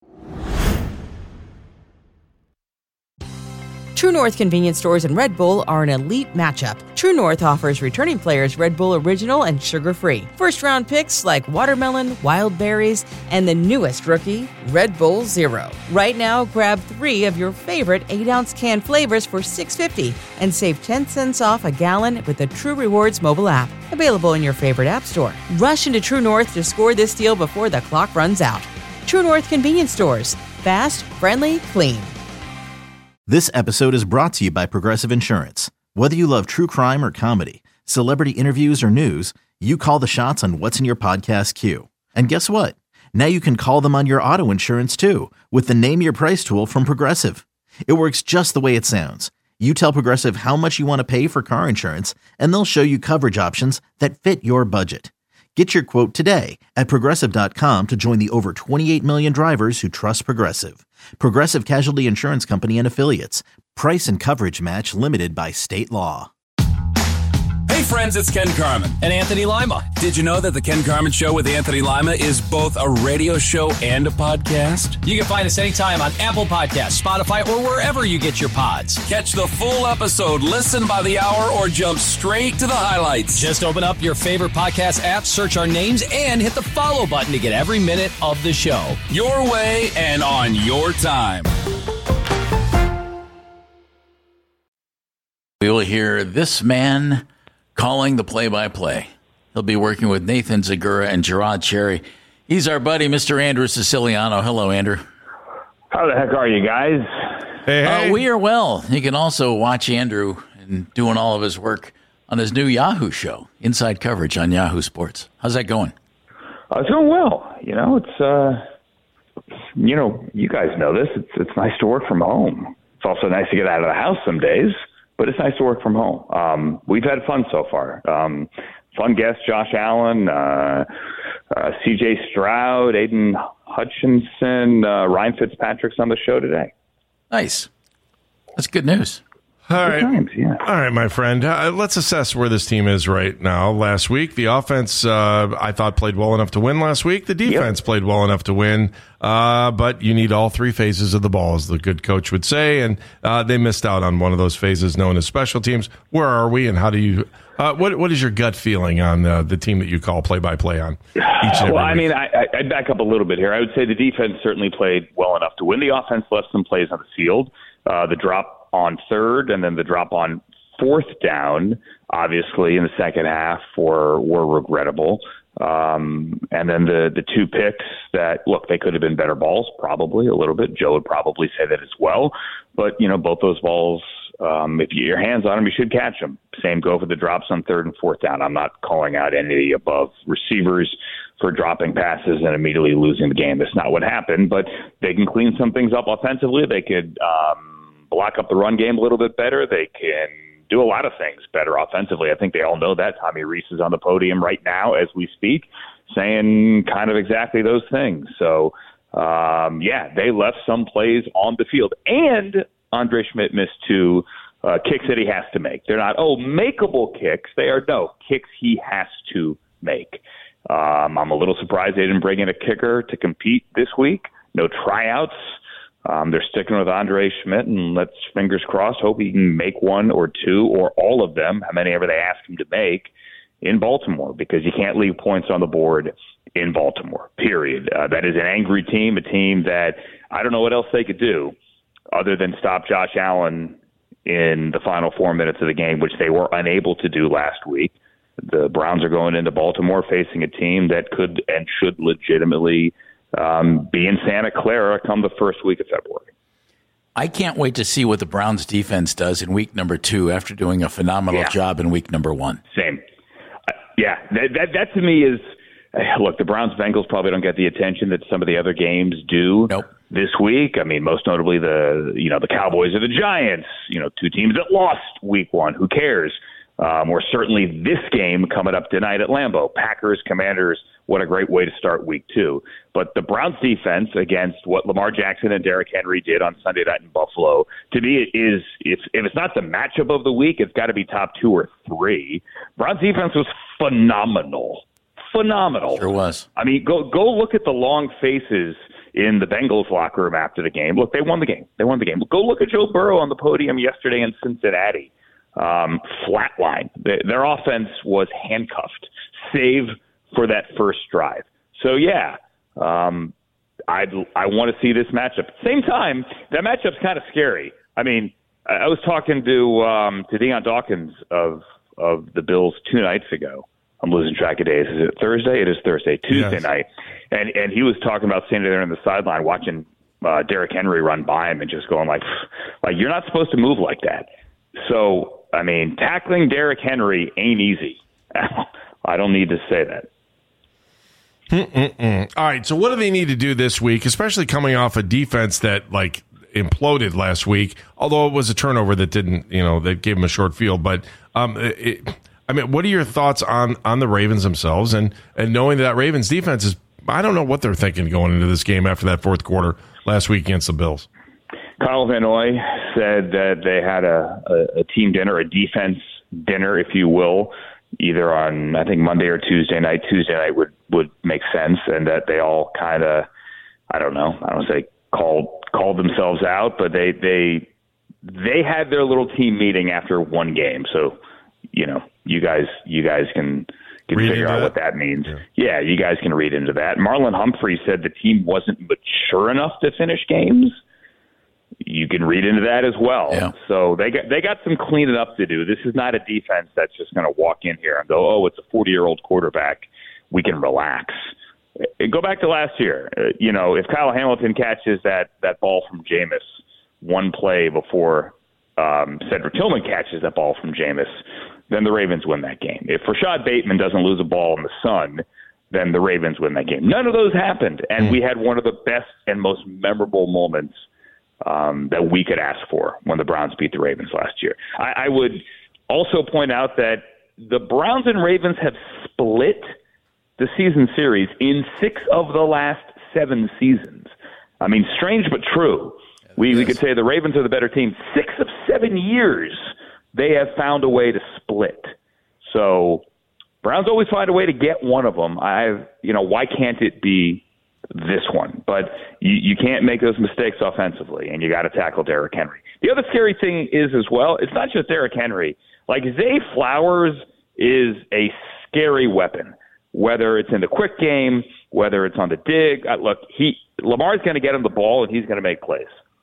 True North convenience stores and Red Bull are an elite matchup. True North offers returning players Red Bull Original and sugar-free. First-round picks like watermelon, wild berries, and the newest rookie, Red Bull Zero. Right now, grab three of your favorite eight-ounce can flavors for six dollars and fifty cents and save ten cents off a gallon with the True Rewards mobile app. Available in your favorite app store. Rush into True North to score this deal before the clock runs out. True North convenience stores. Fast, friendly, clean. This episode is brought to you by Progressive Insurance. Whether you love true crime or comedy, celebrity interviews or news, you call the shots on what's in your podcast queue. And guess what? Now you can call them on your auto insurance too with the Name Your Price tool from Progressive. It works just the way it sounds. You tell Progressive how much you want to pay for car insurance, and they'll show you coverage options that fit your budget. Get your quote today at Progressive dot com to join the over twenty-eight million drivers who trust Progressive. Progressive Casualty Insurance Company and Affiliates. Price and coverage match limited by state law. Hey friends, it's Ken Carman. And Anthony Lima. Did you know that the Ken Carman Show with Anthony Lima is both a radio show and a podcast? You can find us anytime on Apple Podcasts, Spotify, or wherever you get your pods. Catch the full episode, listen by the hour, or jump straight to the highlights. Just open up your favorite podcast app, search our names, and hit the follow button to get every minute of the show. Your way and on your time. We will hear this man calling the play-by-play. He'll be working with Nathan Zagura and Gerard Cherry. He's our buddy, Mister Andrew Siciliano. Hello, Andrew. How the heck are you guys? Hey, hey. Uh, we are well. You can also watch Andrew and doing all of his work on his new Yahoo show, Inside Coverage on Yahoo Sports. How's that going? Uh, it's going well. You know, it's, uh, you know, you guys know this. It's, it's nice to work from home. It's also nice to get out of the house some days. But it's nice to work from home. Um, we've had fun so far. Um, fun guests, Josh Allen, uh, uh, C J Stroud, Aiden Hutchinson, uh, Ryan Fitzpatrick's on the show today. Nice. That's good news. All right. Times, yeah. All right, my friend. Uh, let's assess where this team is right now. Last week, the offense, uh, I thought, played well enough to win last week. The defense yep. played well enough to win. Uh, but you need all three phases of the ball, as the good coach would say. And uh, they missed out on one of those phases known as special teams. Where are we, and how do you uh, – what what is your gut feeling on uh, the team that you call play-by-play on each and every Well, I week? mean, I, I'd back up a little bit here. I would say the defense certainly played well enough to win. The offense left some plays on the field. Uh, the drop on third and then the drop on fourth down, obviously, in the second half were, were regrettable. Um, and then the, the two picks that, look, they could have been better balls, probably a little bit. Joe would probably say that as well. But, you know, both those balls, um, if you get your hands on them, you should catch them. Same go for the drops on third and fourth down. I'm not calling out any of the above receivers for dropping passes and immediately losing the game. That's not what happened, but they can clean some things up offensively. They could um, block up the run game a little bit better. They can do a lot of things better offensively. I think they all know that. Tommy Rees is on the podium right now as we speak, saying kind of exactly those things. So, um, yeah, they left some plays on the field. And Andre Schmidt missed two uh, kicks that he has to make. They're not, oh, makeable kicks. They are, no, kicks he has to make. Um, I'm a little surprised they didn't bring in a kicker to compete this week. No tryouts. Um, they're sticking with Andre Schmidt, and let's, fingers crossed, hope he can make one or two or all of them, how many ever they ask him to make, in Baltimore, because you can't leave points on the board in Baltimore, period. Uh, that is an angry team, a team that I don't know what else they could do other than stop Josh Allen in the final four minutes of the game, which they were unable to do last week. The Browns are going into Baltimore facing a team that could and should legitimately Um, be in Santa Clara come the first week of February. I can't wait to see what the Browns defense does in week number two after doing a phenomenal yeah. job in week number one. Same. Uh, yeah, that, that that to me is, uh, look, the Browns-Bengals probably don't get the attention that some of the other games do nope. this week. I mean, most notably the, you know, the Cowboys or the Giants, you know, two teams that lost week one. Who cares? Um, or certainly this game coming up tonight at Lambeau. Packers, Commanders, what a great way to start week two. But the Browns defense against what Lamar Jackson and Derrick Henry did on Sunday night in Buffalo, to me, it is, it's, if it's not the matchup of the week, it's got to be top two or three. Browns defense was phenomenal. Phenomenal. Sure was. I mean, go go look at the long faces in the Bengals locker room after the game. Look, they won the game. They won the game. Go look at Joe Burrow on the podium yesterday in Cincinnati. Um, flatline. Their, their offense was handcuffed, save for that first drive. So, yeah, um, I'd, I want to see this matchup. At the same time, that matchup's kind of scary. I mean, I was talking to um, to Deion Dawkins of of the Bills two nights ago. I'm losing track of days. Is it Thursday? It is Thursday. Tuesday yes. night. And and he was talking about standing there on the sideline watching uh, Derrick Henry run by him and just going like, like, you're not supposed to move like that. So, I mean, tackling Derrick Henry ain't easy. I don't need to say that. Mm-mm-mm. All right, so what do they need to do this week, especially coming off a defense that, like, imploded last week, although it was a turnover that didn't, you know, that gave them a short field. But um, it, I mean, what are your thoughts on, on the Ravens themselves and, and knowing that Ravens defense is, I don't know what they're thinking going into this game after that fourth quarter last week against the Bills. Kyle Van Noy said that they had a, a, a team dinner, a defense dinner, if you will, either on, I think, Monday or Tuesday night. Tuesday night would, would make sense, and that they all kind of, I don't know, I don't say called called themselves out, but they they they had their little team meeting after one game. So, you know, you guys you guys can can read figure out that. What that means. Yeah. yeah, you guys can read into that. Marlon Humphrey said the team wasn't mature enough to finish games. You can read into that as well. Yeah. So they got they got some cleaning up to do. This is not a defense that's just going to walk in here and go, oh, it's a forty-year-old quarterback. We can relax. Go back to last year. Uh, you know, if Kyle Hamilton catches that, that ball from Jameis one play before um, Cedric Tillman catches that ball from Jameis, then the Ravens win that game. If Rashad Bateman doesn't lose a ball in the sun, then the Ravens win that game. None of those happened, and mm. we had one of the best and most memorable moments um, that we could ask for when the Browns beat the Ravens last year. I, I would also point out that the Browns and Ravens have split the season series in six of the last seven seasons. I mean, strange but true. We, we could say the Ravens are the better team. Six of seven years, they have found a way to split. So Browns always find a way to get one of them. I've, you know, why can't it be this one? But you, you can't make those mistakes offensively, and you got to tackle Derrick Henry. The other scary thing is as well, it's not just Derrick Henry. Like, Zay Flowers is a scary weapon. Whether it's in the quick game, whether it's on the dig, uh, look, he Lamar's going to get him the ball and he's going to make plays.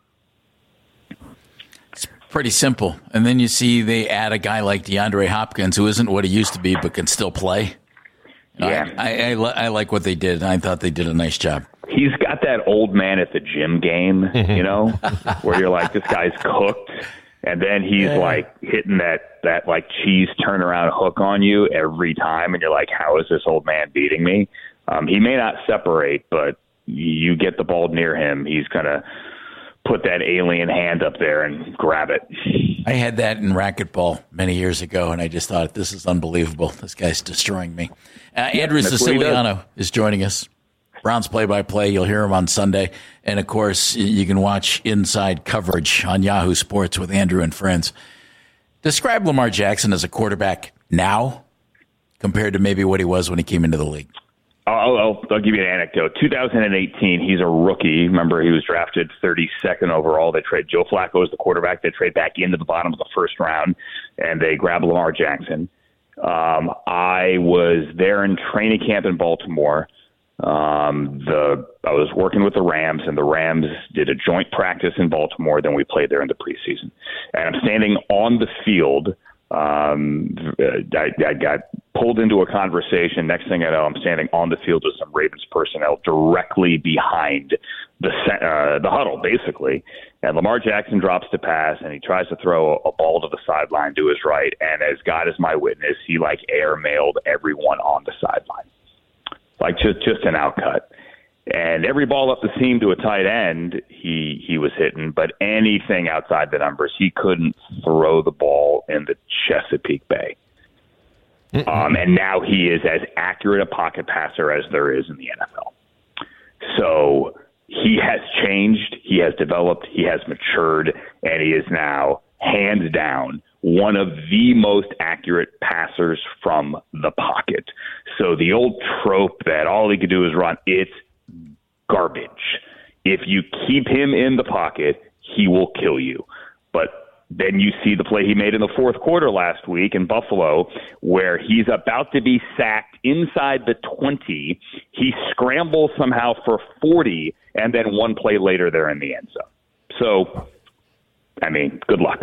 It's pretty simple. And then you see they add a guy like DeAndre Hopkins, who isn't what he used to be, but can still play. Yeah, I, I, I, I like what they did. I thought they did a nice job. He's got that old man at the gym game, you know, where you're like, this guy's cooked. And then he's yeah. like hitting that, that like cheese turnaround hook on you every time. And you're like, how is this old man beating me? Um, he may not separate, but you get the ball near him, he's going to put that alien hand up there and grab it. I had that in racquetball many years ago, and I just thought, this is unbelievable. This guy's destroying me. Uh, Andrew Siciliano is joining us. Browns play-by-play. You'll hear him on Sunday. And, of course, you can watch Inside Coverage on Yahoo Sports with Andrew and friends. Describe Lamar Jackson as a quarterback now compared to maybe what he was when he came into the league. I'll, I'll, I'll give you an anecdote. two thousand eighteen, he's a rookie. Remember, he was drafted thirty-second overall. They trade Joe Flacco as the quarterback. They trade back into the bottom of the first round, and they grab Lamar Jackson. Um, I was there in training camp in Baltimore. Um, the I was working with the Rams, and the Rams did a joint practice in Baltimore. Then we played there in the preseason. And I'm standing on the field. Um, I, I got pulled into a conversation. Next thing I know, I'm standing on the field with some Ravens personnel directly behind the uh, the huddle, basically. And Lamar Jackson drops the pass, and he tries to throw a, a ball to the sideline to his right. And as God is my witness, he like airmailed everyone on the sideline. Like just, just an outcut. And every ball up the seam to a tight end, he, he was hitting. But anything outside the numbers, he couldn't throw the ball in the Chesapeake Bay. Um, and now he is as accurate a pocket passer as there is in the N F L. So he has changed, he has developed, he has matured, and he is now, hands down, one of the most accurate passers from the pocket. So the old trope that all he could do is run, it's garbage. If you keep him in the pocket, he will kill you. But then you see the play he made in the fourth quarter last week in Buffalo, where he's about to be sacked inside the twenty. He scrambles somehow for forty, and then one play later they're in the end zone. So, I mean, good luck.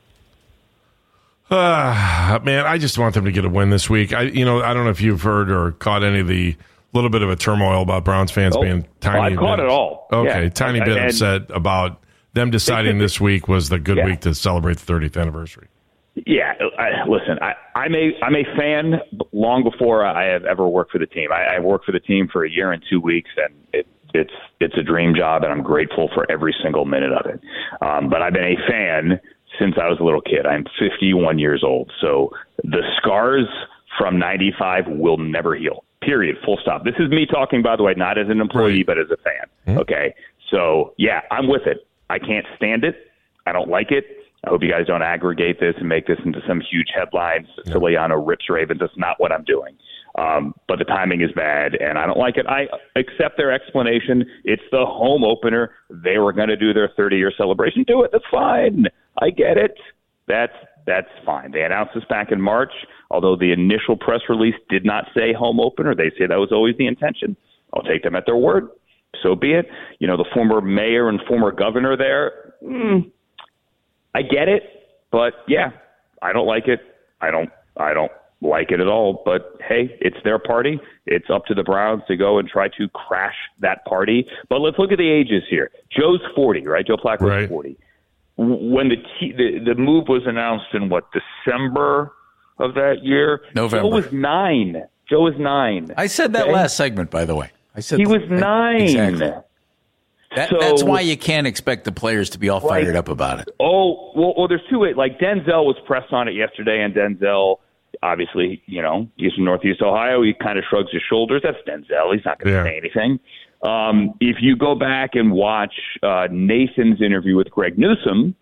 Uh, man, I just want them to get a win this week. I, you know, I don't know if you've heard or caught any of the little bit of a turmoil about Browns fans oh, being tiny. Well, I've caught bit, it all. Okay, yeah. tiny and, bit and, upset about them deciding this week was the good yeah. week to celebrate the thirtieth anniversary. Yeah, I, listen, I, I'm a I'm a fan long before I have ever worked for the team. I, I've worked for the team for a year and two weeks, and it, it's it's a dream job, and I'm grateful for every single minute of it. Um, but I've been a fan since I was a little kid. I'm fifty-one years old, so The scars from ninety-five will never heal. Period. Full stop. This is me talking, by the way, not as an employee, right. but as a fan. Mm-hmm. Okay. So, yeah, I'm with it. I can't stand it. I don't like it. I hope you guys don't aggregate this and make this into some huge headlines. Yeah. Siciliano rips Ravens. That's not what I'm doing. Um, but the timing is bad, and I don't like it. I accept their explanation. It's the home opener. They were going to do their thirty-year celebration. Do it. That's fine. I get it. That's that's fine. They announced this back in March, although the initial press release did not say home opener. They say that was always the intention. I'll take them at their word. So be it. You know, the former mayor and former governor there, mm, I get it. But, yeah, I don't like it. I don't I don't like it at all. But, hey, it's their party. It's up to the Browns to go and try to crash that party. But let's look at the ages here. Joe's forty, right? Joe Flacco's right. forty. When the, t- the the move was announced in, what, December of that year? November. Joe was nine. Joe was nine. I said that okay? last segment, by the way. I said he was that, nine. Exactly. That, so, that's why you can't expect the players to be all fired like, up about it. Oh, well, well, there's two ways. Like, Denzel was pressed on it yesterday, and Denzel, obviously, you know, he's from Northeast Ohio. He kind of shrugs his shoulders. That's Denzel. He's not going to yeah. say anything. Um, if you go back and watch uh, Nathan's interview with Greg Newsome,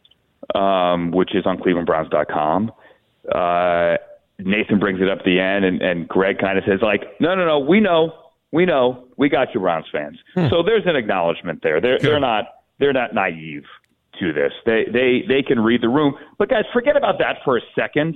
um, which is on Cleveland Browns dot com, uh, Nathan brings it up at the end, and, and Greg kind of says, like, no, no, no, we know. We know. We got you, Browns fans. Hmm. So there's an acknowledgement there. They're, they're not they're not naive to this. They, they, they can read the room. But, guys, forget about that for a second.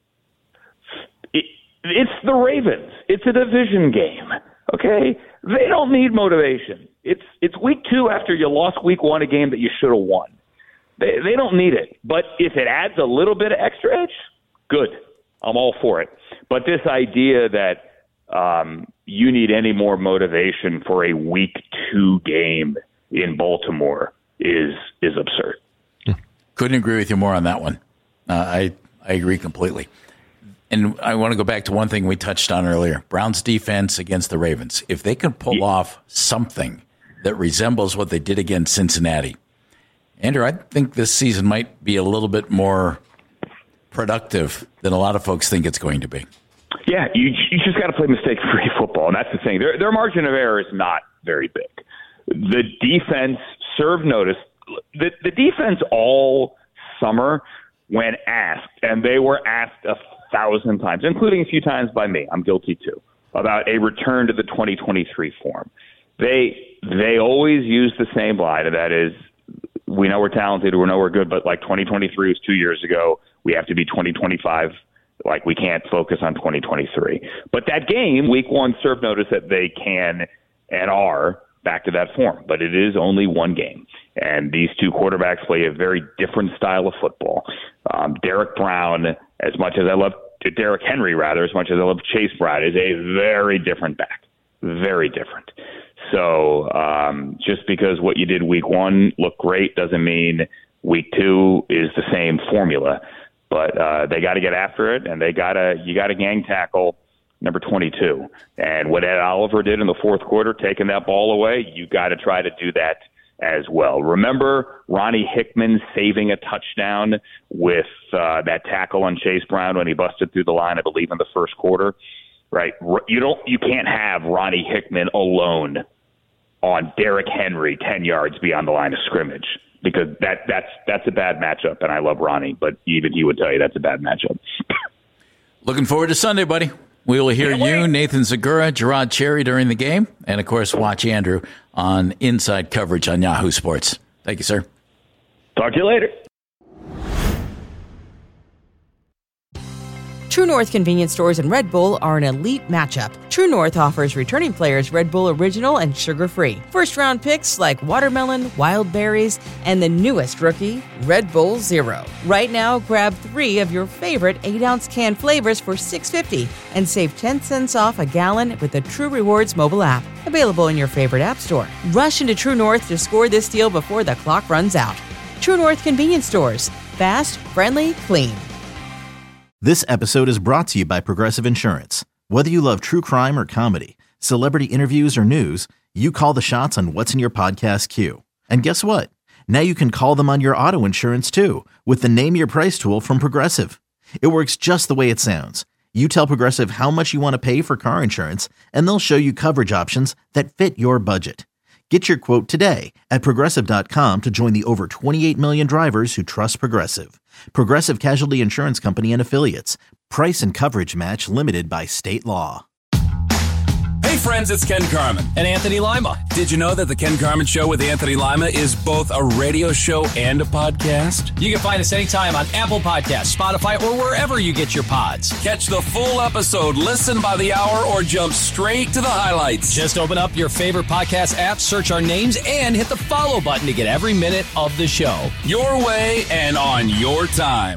It, it's the Ravens. It's a division game. Okay? They don't need motivation. It's it's week two after you lost week one, a game that you should have won. They they don't need it. But if it adds a little bit of extra edge, good. I'm all for it. But this idea that um, you need any more motivation for a week two game in Baltimore is is absurd. Couldn't agree with you more on that one. Uh, I I agree completely. And I want to go back to one thing we touched on earlier. Browns defense against the Ravens. If they can pull yeah. off something that resembles what they did against Cincinnati, Andrew, I think this season might be a little bit more productive than a lot of folks think it's going to be. Yeah, you you just got to play mistake-free football, and that's the thing. Their, their margin of error is not very big. The defense served notice. The, the defense all summer, when asked, and they were asked a thousand times, including a few times by me, I'm guilty too, about a return to the twenty twenty-three form. They they always use the same line, and that is, we know we're talented, we know we're good, but like twenty twenty-three was two years ago. We have to be twenty twenty-five. Like, we can't focus on twenty twenty-three. But that game, week one, served notice that they can and are back to that form. But it is only one game. And these two quarterbacks play a very different style of football. Um, Derek Brown, as much as I love Derrick Henry, rather, as much as I love Chase Brown, is a very different back. Very different. So um, just because what you did week one looked great doesn't mean week two is the same formula. But uh, they got to get after it, and they got to you got to gang tackle number twenty-two. And what Ed Oliver did in the fourth quarter, taking that ball away, you got to try to do that as well. Remember Ronnie Hickman saving a touchdown with uh, that tackle on Chase Brown when he busted through the line, I believe, in the first quarter. Right? You don't, you can't have Ronnie Hickman alone on Derrick Henry ten yards beyond the line of scrimmage. Because that that's that's a bad matchup, and I love Ronnie, but even he would tell you that's a bad matchup. Looking forward to Sunday, buddy. We will hear you, Nathan Zegura, Gerard Cherry during the game, and, of course, watch Andrew on Inside Coverage on Yahoo Sports. Thank you, sir. Talk to you later. True North convenience stores and Red Bull are an elite matchup. True North offers returning players Red Bull Original and sugar-free. First-round picks like watermelon, wild berries, and the newest rookie, Red Bull Zero. Right now, grab three of your favorite eight-ounce can flavors for six dollars and fifty cents and save ten cents off a gallon with the True Rewards mobile app. Available in your favorite app store. Rush into True North to score this deal before the clock runs out. True North convenience stores. Fast, friendly, clean. This episode is brought to you by Progressive Insurance. Whether you love true crime or comedy, celebrity interviews or news, you call the shots on what's in your podcast queue. And guess what? Now you can call them on your auto insurance too with the Name Your Price tool from Progressive. It works just the way it sounds. You tell Progressive how much you want to pay for car insurance, and they'll show you coverage options that fit your budget. Get your quote today at Progressive dot com to join the over twenty-eight million drivers who trust Progressive. Progressive Casualty Insurance Company and Affiliates. Price and coverage match limited by state law. Hey friends, it's Ken Carman. And Anthony Lima. Did you know that the Ken Carman Show with Anthony Lima is both a radio show and a podcast? You can find us anytime on Apple Podcasts, Spotify, or wherever you get your pods. Catch the full episode, listen by the hour, or jump straight to the highlights. Just open up your favorite podcast app, search our names, and hit the follow button to get every minute of the show. Your way and on your time.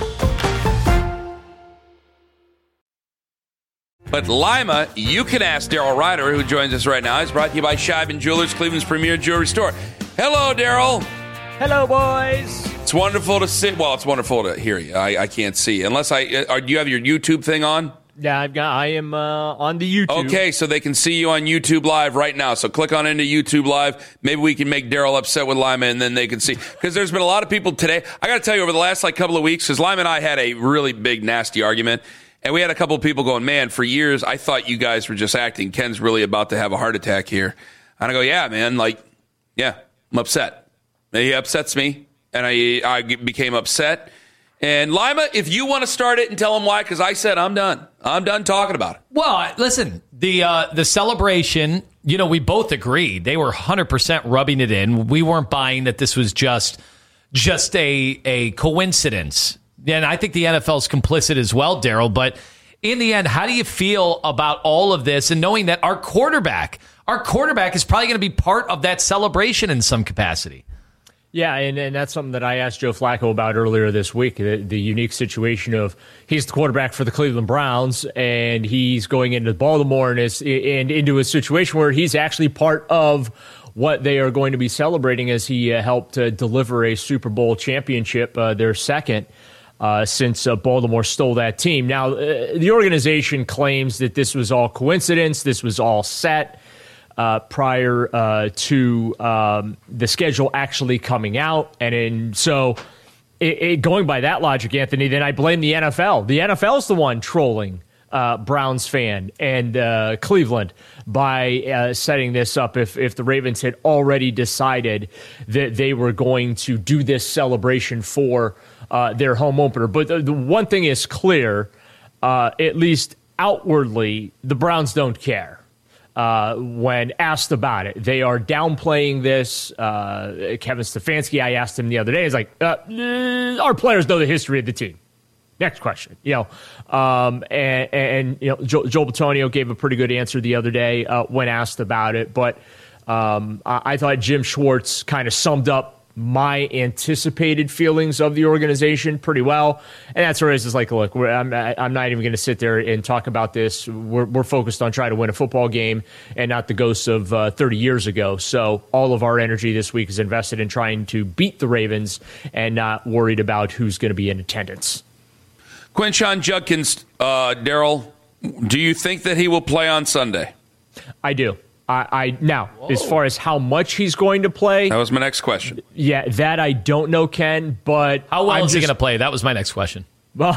But Lima, you can ask Daryl Ryder, who joins us right now. He's brought to you by Scheibin Jewelers, Cleveland's premier jewelry store. Hello, Daryl. Hello, boys. It's wonderful to see. Well, it's wonderful to hear you. I, I can't see. Unless I... Are, do you have your YouTube thing on? Yeah, I've got. I am uh, on the YouTube. Okay, so they can see you on YouTube Live right now. So click on into YouTube Live. Maybe we can make Daryl upset with Lima, and then they can see. Because there's been a lot of people today. I got to tell you, over the last like couple of weeks, because Lima and I had a really big, nasty argument. And we had a couple of people going, man, for years, I thought you guys were just acting. Ken's really about to have a heart attack here. And I go, yeah, man, like, yeah, I'm upset. He upsets me, and I I became upset. And Lima, if you want to start it and tell him why, because I said I'm done. I'm done talking about it. Well, listen, the uh, the celebration, you know, we both agreed. They were one hundred percent rubbing it in. We weren't buying that this was just just a a coincidence. And I think the N F L is complicit as well, Daryl. But in the end, how do you feel about all of this and knowing that our quarterback, our quarterback is probably going to be part of that celebration in some capacity? Yeah, and, and that's something that I asked Joe Flacco about earlier this week, the, the unique situation of he's the quarterback for the Cleveland Browns, and he's going into Baltimore and, is, and into a situation where he's actually part of what they are going to be celebrating as he uh, helped uh, deliver a Super Bowl championship, uh, their second. Uh, since uh, Baltimore stole that team. Now, uh, the organization claims that this was all coincidence. This was all set uh, prior uh, to um, the schedule actually coming out. And in, so it, it, going by that logic, Anthony, then I blame the N F L. The N F L is the one trolling uh, Browns fan and uh, Cleveland by uh, setting this up. If, if the Ravens had already decided that they were going to do this celebration for Uh, their home opener. But the, the one thing is clear, uh, at least outwardly, the Browns don't care. Uh, when asked about it, they are downplaying this. Uh, Kevin Stefanski, I asked him the other day, is like, uh, our players know the history of the team. Next question. You know, um, and, and you know, Joe, Joel Bitonio gave a pretty good answer the other day uh, when asked about it. But um, I, I thought Jim Schwartz kind of summed up my anticipated feelings of the organization pretty well. And that's where it's just like, look, we're, I'm, I'm not even going to sit there and talk about this. We're, we're focused on trying to win a football game and not the ghosts of uh, thirty years ago. So all of our energy this week is invested in trying to beat the Ravens and not worried about who's going to be in attendance. Quinshon Judkins, uh, Daryl, do you think that he will play on Sunday? I do. I, I now, Whoa. As far as how much he's going to play, that was my next question. Yeah, that I don't know, Ken. But how well I'm is just, he going to play? That was my next question. Well,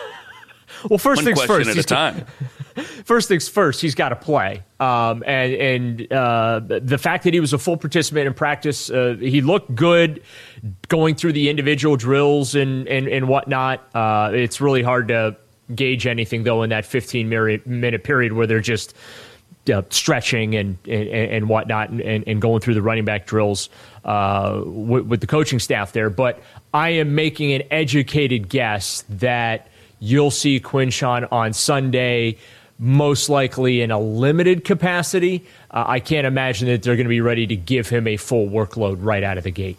well, first One things question first. At a time. First things first, he's got to play. Um, and and uh, the fact that he was a full participant in practice, uh, he looked good going through the individual drills and and and whatnot. Uh, it's really hard to gauge anything though in that fifteen minute period where they're just Uh, stretching and, and and whatnot and, and going through the running back drills uh, with, with the coaching staff there. But I am making an educated guess that you'll see Quinshon on Sunday, most likely in a limited capacity. Uh, I can't imagine that they're going to be ready to give him a full workload right out of the gate.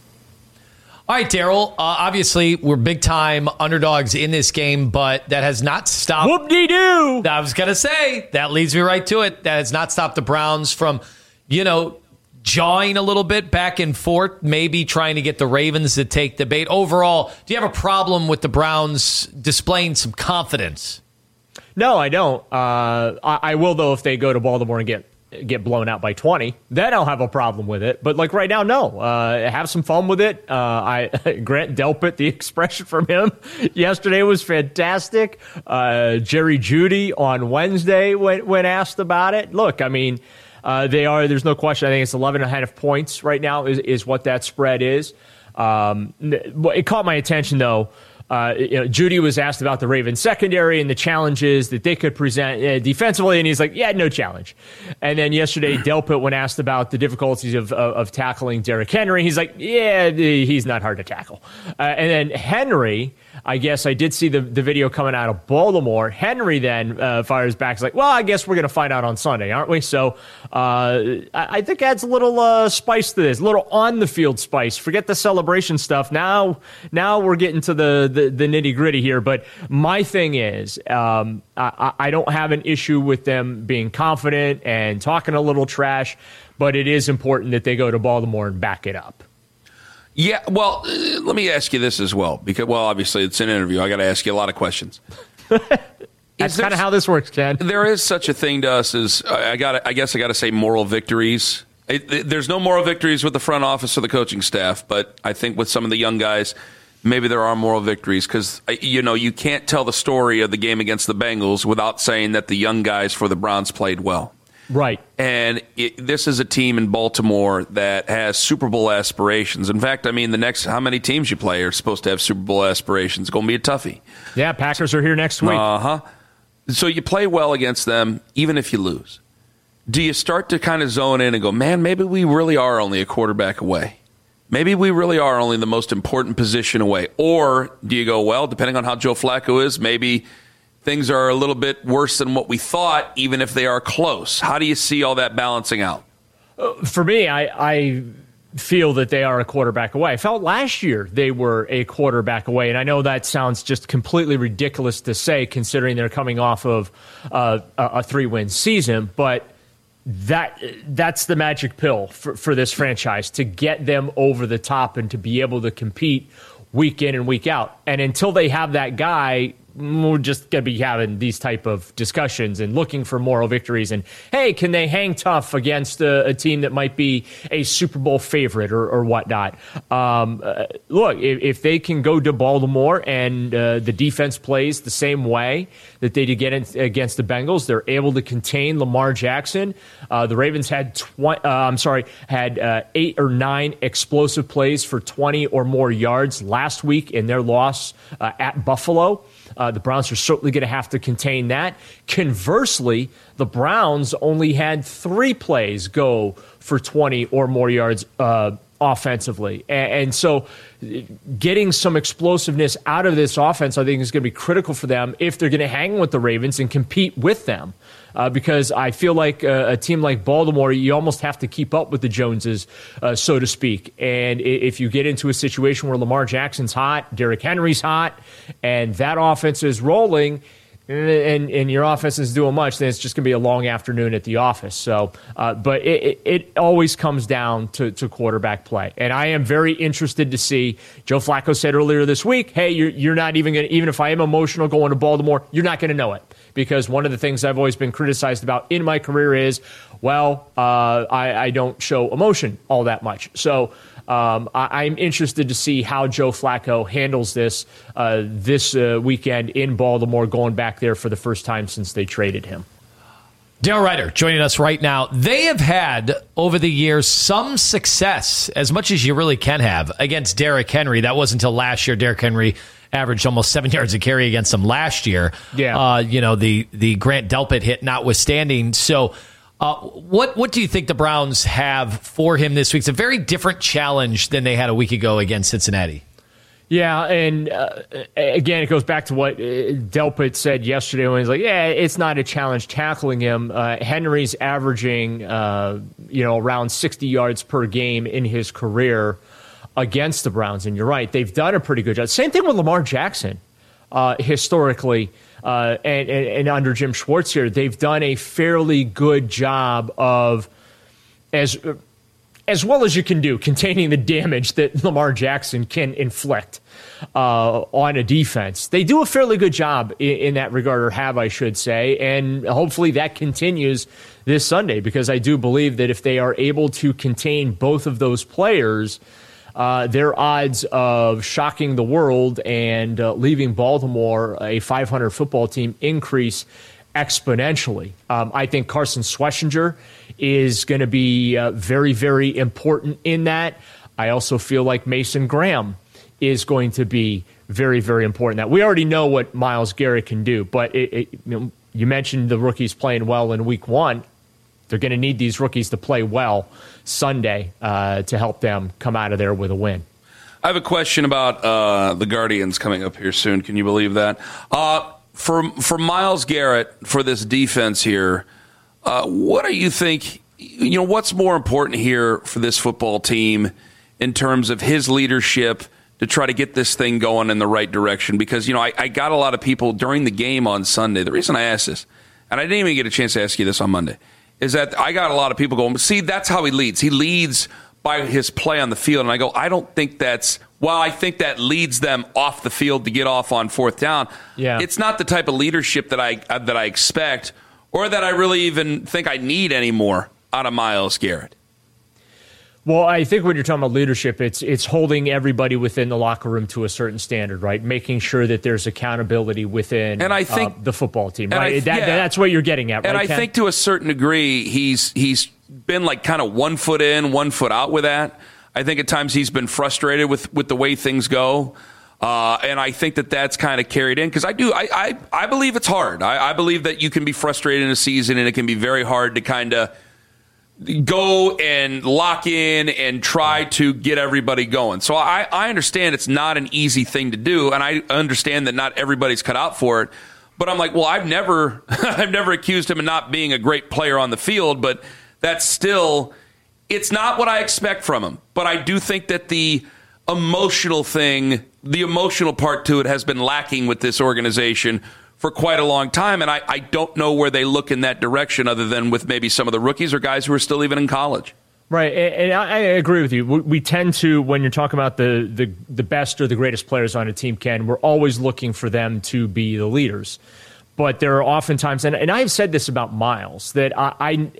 All right, Daryl, uh, obviously we're big-time underdogs in this game, but that has not stopped... Whoop-de-doo! I was going to say, that leads me right to it. That has not stopped the Browns from, you know, jawing a little bit back and forth, maybe trying to get the Ravens to take the bait. Overall, do you have a problem with the Browns displaying some confidence? No, I don't. Uh, I, I will, though, if they go to Baltimore and get get blown out by twenty, then I'll have a problem with it. But like right now, no. Uh, have some fun with it. Uh, I Grant Delpit, the expression from him yesterday was fantastic. Uh, Jerry Jeudy on Wednesday when, when asked about it. Look, I mean, uh, they are. There's no question. I think it's eleven and a half points right now is, is what that spread is. Um, it caught my attention though. Uh, you know, Jeudy was asked about the Ravens secondary and the challenges that they could present uh, defensively, and he's like, yeah, no challenge. And then yesterday, Delpit, when asked about the difficulties of, of, of tackling Derrick Henry, he's like, yeah, he's not hard to tackle. Uh, and then Henry, I guess I did see the, the video coming out of Baltimore. Henry then uh, fires back. He's like, well, I guess we're going to find out on Sunday, aren't we? So uh, I, I think adds a little uh, spice to this, a little on-the-field spice. Forget the celebration stuff. Now, now we're getting to the, the, the nitty-gritty here. But my thing is, um, I, I don't have an issue with them being confident and talking a little trash, but it is important that they go to Baltimore and back it up. Yeah, well, uh, let me ask you this as well, because, well, obviously it's an interview. I got to ask you a lot of questions. That's kind of how this works, Ken. There is such a thing to us as, I got. I guess I got to say moral victories. It, it, there's no moral victories with the front office or the coaching staff, but I think with some of the young guys, maybe there are moral victories because, you know, you can't tell the story of the game against the Bengals without saying that the young guys for the Browns played well. Right. And it, this is a team in Baltimore that has Super Bowl aspirations. In fact, I mean, the next, how many teams you play are supposed to have Super Bowl aspirations? It's going to be a toughie. Yeah, Packers are here next week. Uh-huh. So you play well against them, even if you lose. Do you start to kind of zone in and go, man, maybe we really are only a quarterback away? Maybe we really are only the most important position away. Or do you go, well, depending on how Joe Flacco is, maybe things are a little bit worse than what we thought, even if they are close. How do you see all that balancing out? Uh, for me, I, I feel that they are a quarterback away. I felt last year they were a quarterback away, and I know that sounds just completely ridiculous to say considering they're coming off of uh, a three-win season, but that that's the magic pill for, for this franchise, to get them over the top and to be able to compete week in and week out. And until they have that guy, we're just going to be having these type of discussions and looking for moral victories. And, hey, can they hang tough against a, a team that might be a Super Bowl favorite or, or whatnot? Um, uh, look, if, if they can go to Baltimore and uh, the defense plays the same way that they did get in, against the Bengals, they're able to contain Lamar Jackson. Uh, the Ravens had tw- uh, I'm sorry, had uh, eight or nine explosive plays for twenty or more yards last week in their loss uh, at Buffalo. Uh, the Browns are certainly going to have to contain that. Conversely, the Browns only had three plays go for twenty or more yards uh, offensively. And, and so getting some explosiveness out of this offense, I think, is going to be critical for them if they're going to hang with the Ravens and compete with them. Uh, because I feel like uh, a team like Baltimore, you almost have to keep up with the Joneses, uh, so to speak. And if you get into a situation where Lamar Jackson's hot, Derrick Henry's hot, and that offense is rolling, and, and your offense is doing much, then it's just going to be a long afternoon at the office. So, uh, but it, it, it always comes down to, to quarterback play. And I am very interested to see. Joe Flacco said earlier this week, hey, you're, you're not even going to, even if I am emotional going to Baltimore, you're not going to know it. Because one of the things I've always been criticized about in my career is, well, uh, I, I don't show emotion all that much. So um, I, I'm interested to see how Joe Flacco handles this uh, this uh, weekend in Baltimore, going back there for the first time since they traded him. Dale Ryder joining us right now. They have had, over the years, some success, as much as you really can have, against Derrick Henry. That wasn't until last year. Derrick Henry averaged almost seven yards a carry against them last year. Yeah. Uh, you know, the, the Grant Delpit hit notwithstanding. So uh, what what do you think the Browns have for him this week? It's a very different challenge than they had a week ago against Cincinnati. Yeah, and uh, again, it goes back to what Delpit said yesterday when he's like, yeah, it's not a challenge tackling him. Uh, Henry's averaging, uh, you know, around sixty yards per game in his career against the Browns. And you're right, they've done a pretty good job. Same thing with Lamar Jackson, uh, historically, uh, and, and, and under Jim Schwartz here. They've done a fairly good job of, as as well as you can do, containing the damage that Lamar Jackson can inflict uh, on a defense. They do a fairly good job in, in that regard, or have, I should say, and hopefully that continues this Sunday, because I do believe that if they are able to contain both of those players, uh, their odds of shocking the world and uh, leaving Baltimore a five hundred football team increase exponentially. Um, I think Carson Schlesinger is going to be uh, very, very important in that. I also feel like Mason Graham is going to be very, very important. That we already know what Myles Garrett can do, but it, it, you know, you mentioned the rookies playing well in week one. They're going to need these rookies to play well Sunday uh, to help them come out of there with a win. I have a question about uh, the Guardians coming up here soon. Can you believe that? Uh, for for Myles Garrett, for this defense here, uh, what do you think, you know, what's more important here for this football team in terms of his leadership to try to get this thing going in the right direction? Because, you know, I, I got a lot of people during the game on Sunday. The reason I asked this, and I didn't even get a chance to ask you this on Monday, is that I got a lot of people going, see, that's how he leads. He leads by his play on the field. And I go, I don't think that's, while I think that leads them off the field to get off on fourth down, yeah. It's not the type of leadership that I uh, that I expect or that I really even think I need anymore out of Myles Garrett. Well, I think when you're talking about leadership, it's it's holding everybody within the locker room to a certain standard, right? Making sure that there's accountability within and I think, uh, the football team, and right? I, that, yeah. That's what you're getting at, right, And I Ken? think to a certain degree, he's he's been like kind of one foot in, one foot out with that. I think at times he's been frustrated with, with the way things go. Uh, and I think that that's kind of carried in because I do. I, I, I believe it's hard. I, I believe that you can be frustrated in a season and it can be very hard to kind of go and lock in and try to get everybody going. So I, I understand it's not an easy thing to do. And I understand that not everybody's cut out for it. But I'm like, well, I've never I've never accused him of not being a great player on the field. But that's still, it's not what I expect from him. But I do think that the emotional thing, the emotional part to it has been lacking with this organization for quite a long time. And I, I don't know where they look in that direction other than with maybe some of the rookies or guys who are still even in college. Right, and I agree with you. We tend to, when you're talking about the, the, the best or the greatest players on a team, Ken, we're always looking for them to be the leaders. But there are oftentimes, and, and I've said this about Myles, that I, I,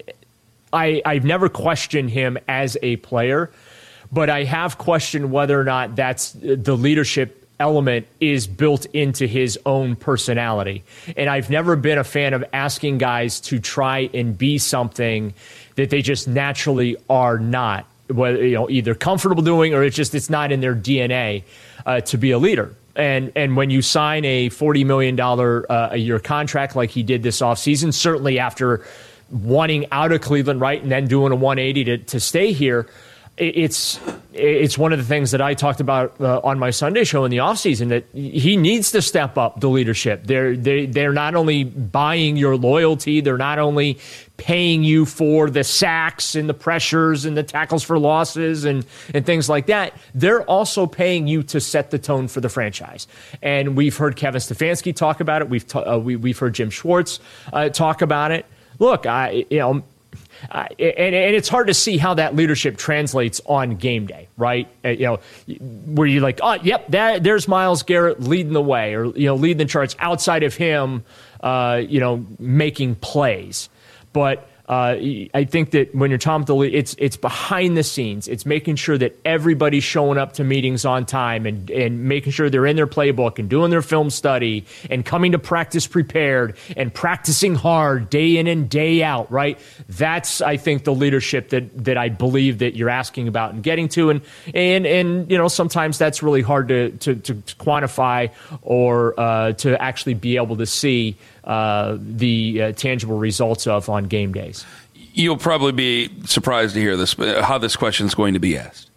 I, I've never questioned him as a player, but I have questioned whether or not that's the leadership element is built into his own personality. And I've never been a fan of asking guys to try and be something that they just naturally are not, whether, you know, either comfortable doing or it's just it's not in their D N A uh, to be a leader. And and when you sign a forty million dollars uh, a year contract like he did this offseason, certainly after wanting out of Cleveland, right, and then doing a one eighty to, to stay here, It's it's one of the things that I talked about uh, on my Sunday show in the offseason, that he needs to step up the leadership. They're, they, they're not only buying your loyalty, they're not only paying you for the sacks and the pressures and the tackles for losses and, and things like that. They're also paying you to set the tone for the franchise. And we've heard Kevin Stefanski talk about it. We've, t- uh, we, we've heard Jim Schwartz uh, talk about it. Look, I you know, Uh, and, and it's hard to see how that leadership translates on game day, right? Uh, you know, where you're like, oh, yep, that, there's Myles Garrett leading the way, or, you know, leading the charge outside of him, uh, you know, making plays. But uh, I think that when you're talking about the lead, it's it's behind the scenes. It's making sure that everybody's showing up to meetings on time and, and making sure they're in their playbook and doing their film study and coming to practice prepared and practicing hard day in and day out, right? That's, I think, the leadership that that I believe that you're asking about and getting to. And, and, and you know, sometimes that's really hard to, to, to quantify or uh, to actually be able to see uh, the uh, tangible results of on game days. You'll probably be surprised to hear this, how this question is going to be asked.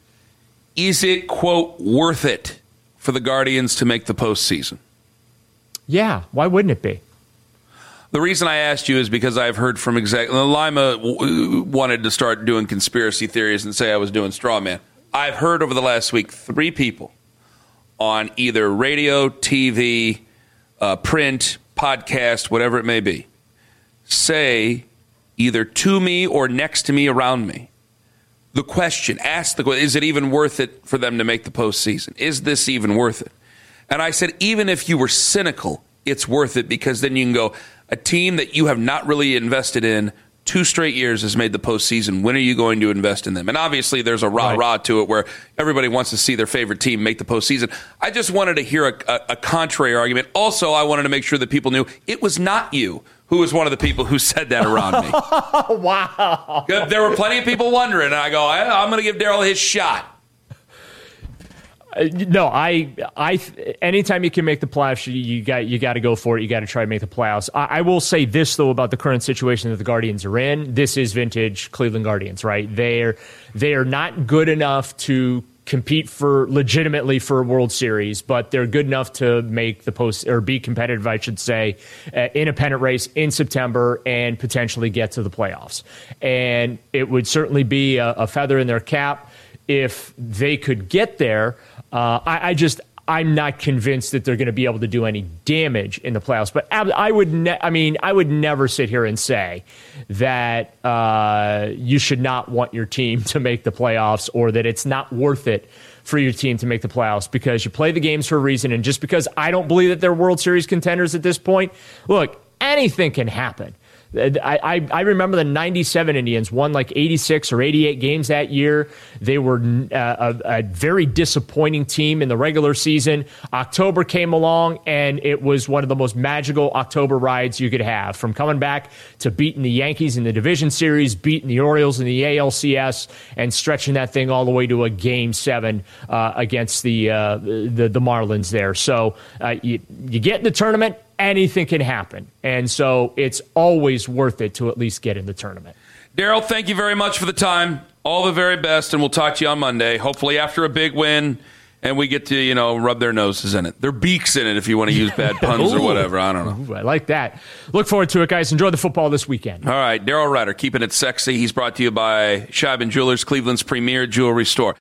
Is it, quote, worth it for the Guardians to make the postseason? Yeah, why wouldn't it be? The reason I asked you is because I've heard from exactly Lima w- wanted to start doing conspiracy theories and say I was doing straw man. I've heard over the last week three people on either radio, T V, uh, print, podcast, whatever it may be, say either to me or next to me around me the question, ask the question, is it even worth it for them to make the postseason? Is this even worth it? And I said, even if you were cynical, it's worth it, because then you can go, a team that you have not really invested in two straight years has made the postseason. When are you going to invest in them? And obviously there's a rah-rah right. to it where everybody wants to see their favorite team make the postseason. I just wanted to hear a, a, a contrary argument. Also, I wanted to make sure that people knew it was not you who was one of the people who said that around me. Wow. There were plenty of people wondering, and I go, I, I'm going to give Daryl his shot. Uh, no, I, I, anytime you can make the playoffs, you, you got, you got to go for it. You got to try to make the playoffs. I, I will say this though about the current situation that the Guardians are in. This is vintage Cleveland Guardians, right? They're, they are not good enough to compete for legitimately for a World Series, but they're good enough to make the post or be competitive, I should say, uh, in a pennant race in September and potentially get to the playoffs. And it would certainly be a, a feather in their cap if they could get there. Uh, I, I just, I'm not convinced that they're going to be able to do any damage in the playoffs. But I would, ne- I mean, I would never sit here and say that uh, you should not want your team to make the playoffs, or that it's not worth it for your team to make the playoffs, because you play the games for a reason. And just because I don't believe that they're World Series contenders at this point, look, anything can happen. I, I, I remember the ninety-seven Indians won like eighty-six or eighty-eight games that year. They were uh, a, a very disappointing team in the regular season. October came along, and it was one of the most magical October rides you could have, from coming back to beating the Yankees in the division series, beating the Orioles in the A L C S, and stretching that thing all the way to a game seven uh, against the, uh, the the Marlins there. So uh, you, you get in the tournament, anything can happen. And so it's always worth it to at least get in the tournament. Daryl, thank you very much for the time. All the very best, and we'll talk to you on Monday. Hopefully after a big win, and we get to, you know, rub their noses in it. Their beaks in it, if you want to use bad puns or whatever. I don't know. Ooh, I like that. Look forward to it, guys. Enjoy the football this weekend. All right, Daryl Rutter, keeping it sexy. He's brought to you by Scheibin Jewelers, Cleveland's premier jewelry store.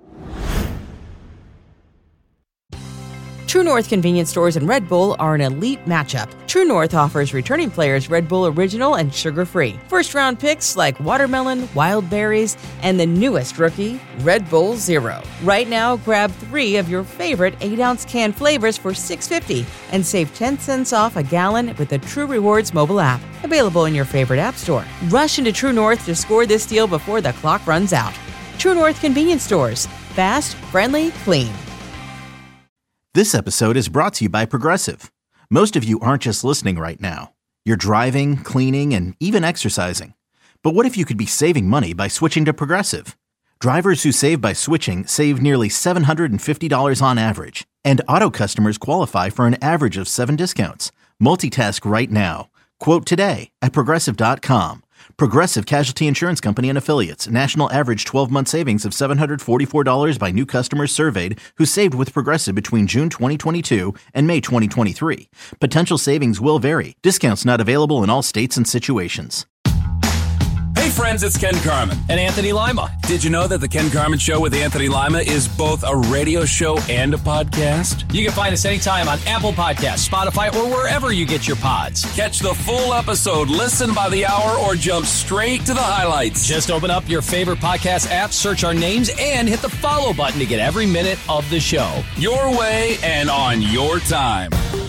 True North convenience stores and Red Bull are an elite matchup. True North offers returning players Red Bull Original and sugar-free. First-round picks like watermelon, wild berries, and the newest rookie, Red Bull Zero. Right now, grab three of your favorite eight-ounce can flavors for six dollars and fifty cents and save ten cents off a gallon with the True Rewards mobile app. Available in your favorite app store. Rush into True North to score this deal before the clock runs out. True North convenience stores. Fast, friendly, clean. This episode is brought to you by Progressive. Most of you aren't just listening right now. You're driving, cleaning, and even exercising. But what if you could be saving money by switching to Progressive? Drivers who save by switching save nearly seven hundred fifty dollars on average. And auto customers qualify for an average of seven discounts. Multitask right now. Quote today at Progressive dot com. Progressive Casualty Insurance Company and Affiliates. National average twelve-month savings of seven hundred forty-four dollars by new customers surveyed who saved with Progressive between June twenty twenty-two and May twenty twenty-three. Potential savings will vary. Discounts not available in all states and situations. Hey friends, it's Ken Carman. And Anthony Lima. Did you know that the Ken Carman Show with Anthony Lima is both a radio show and a podcast? You can find us anytime on Apple Podcasts, Spotify, or wherever you get your pods. Catch the full episode, listen by the hour, or jump straight to the highlights. Just open up your favorite podcast app, search our names, and hit the follow button to get every minute of the show. Your way and on your time.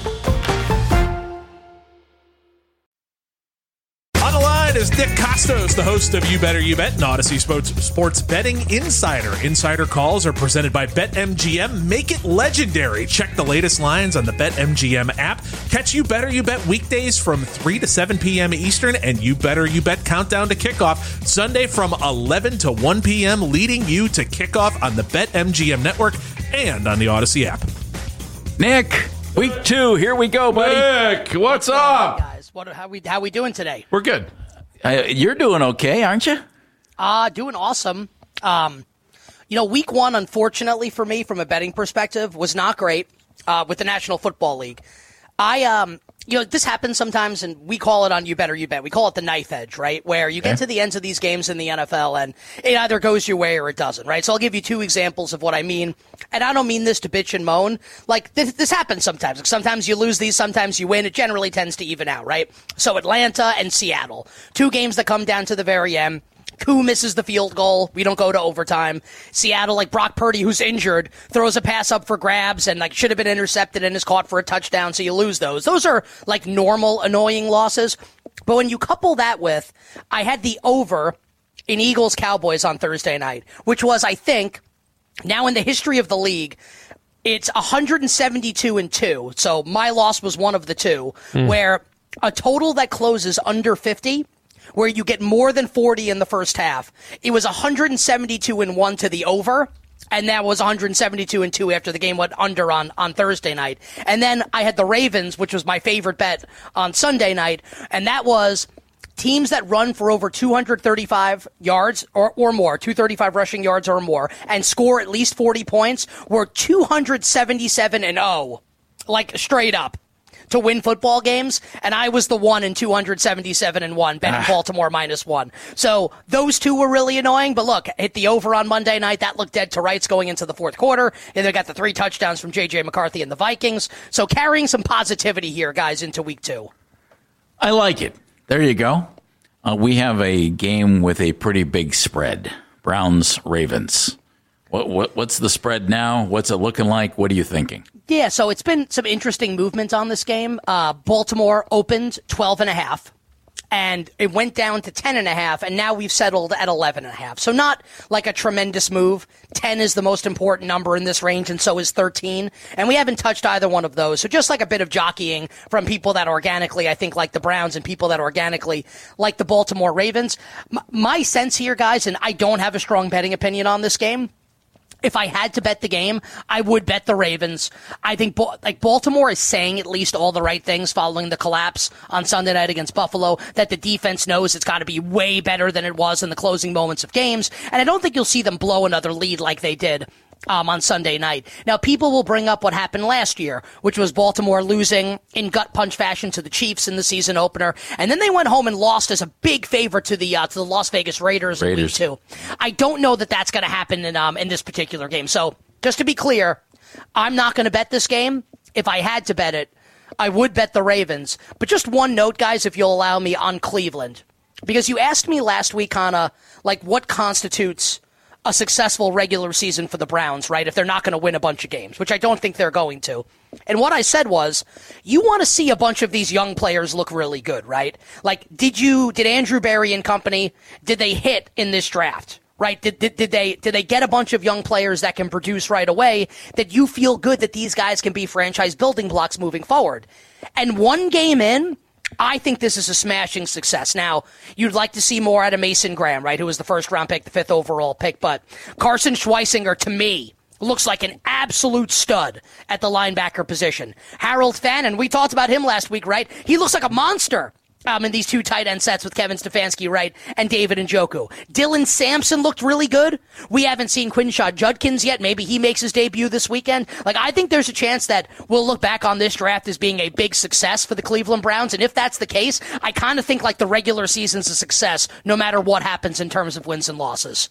On the line is Nick Costos, the host of You Better You Bet, an Odyssey Sports, Sports Betting Insider. Insider calls are presented by BetMGM. Make it legendary. Check the latest lines on the BetMGM app. Catch You Better You Bet weekdays from three to seven p.m. Eastern, and You Better You Bet countdown to kickoff Sunday from eleven to one p.m., leading you to kickoff on the BetMGM network and on the Odyssey app. Nick, week two, here we go, buddy. Nick, what's up? Guys, what how we how we doing today? We're good. Uh, you're doing okay, aren't you? Uh, doing awesome. Um, you know, week one, unfortunately for me, from a betting perspective, was not great uh, with the National Football League. I, um, you know, this happens sometimes, and we call it on You Better You Bet. We call it the knife edge, right? Where you get okay. to the ends of these games in the N F L, and it either goes your way or it doesn't, right? So I'll give you two examples of what I mean. And I don't mean this to bitch and moan. Like, this, this happens sometimes. Like, sometimes you lose these, sometimes you win. It generally tends to even out, right? So Atlanta and Seattle, two games that come down to the very end. Koo misses the field goal. We don't go to overtime. Seattle, like Brock Purdy, who's injured, throws a pass up for grabs and like should have been intercepted and is caught for a touchdown, so you lose those. Those are like normal annoying losses. But when you couple that with, I had the over in Eagles-Cowboys on Thursday night, which was, I think, now in the history of the league, it's one seventy-two and two. So my loss was one of the two, mm. where a total that closes under fifty, where you get more than forty in the first half. It was one seventy-two and one to the over, and that was one seventy-two and two after the game went under on, on Thursday night. And then I had the Ravens, which was my favorite bet on Sunday night, and that was teams that run for over two thirty-five yards or, or more, two thirty-five rushing yards or more, and score at least forty points were two seventy-seven and oh, like straight up, to win football games, and I was the one in two seventy-seven and one, betting ah. Baltimore minus one. So those two were really annoying, but look, hit the over on Monday night. That looked dead to rights going into the fourth quarter, and they got the three touchdowns from J J McCarthy and the Vikings. So carrying some positivity here, guys, into week two. I like it. There you go. Uh, we have a game with a pretty big spread. Browns-Ravens. What, what, what's the spread now? What's it looking like? What are you thinking? Yeah, so it's been some interesting movement on this game. Uh, Baltimore opened twelve and a half, and it went down to ten and a half, and now we've settled at eleven and a half. So not like a tremendous move. ten is the most important number in this range, and so is thirteen. And we haven't touched either one of those. So just like a bit of jockeying from people that organically, I think, like the Browns and people that organically like the Baltimore Ravens. M- my sense here, guys, and I don't have a strong betting opinion on this game, if I had to bet the game, I would bet the Ravens. I think like Baltimore is saying at least all the right things following the collapse on Sunday night against Buffalo, that the defense knows it's got to be way better than it was in the closing moments of games. And I don't think you'll see them blow another lead like they did um, on Sunday night. Now, people will bring up what happened last year, which was Baltimore losing in gut punch fashion to the Chiefs in the season opener. And then they went home and lost as a big favorite to the uh, to the Las Vegas Raiders, Raiders. in week two. I don't know that that's going to happen in um in this particular game. So just to be clear, I'm not going to bet this game. If I had to bet it, I would bet the Ravens. But just one note, guys, if you'll allow me, on Cleveland. Because you asked me last week, Hannah, like what constitutes a successful regular season for the Browns, right? If they're not going to win a bunch of games, which I don't think they're going to. And what I said was, you want to see a bunch of these young players look really good, right? Like, did you, did Andrew Berry and company, did they hit in this draft? Right? Did, did, did they did they get a bunch of young players that can produce right away, that you feel good that these guys can be franchise building blocks moving forward? And one game in, I think this is a smashing success. Now, you'd like to see more out of Mason Graham, right, who was the first round pick, the fifth overall pick, but Carson Schweisinger, to me, looks like an absolute stud at the linebacker position. Harold Fannin, we talked about him last week, right? He looks like a monster. Um, in these two tight end sets with Kevin Stefanski, right, and David Njoku. Dylan Sampson looked really good. We haven't seen Quinshad Judkins yet. Maybe he makes his debut this weekend. Like, I think there's a chance that we'll look back on this draft as being a big success for the Cleveland Browns, and if that's the case, I kind of think like the regular season's a success no matter what happens in terms of wins and losses.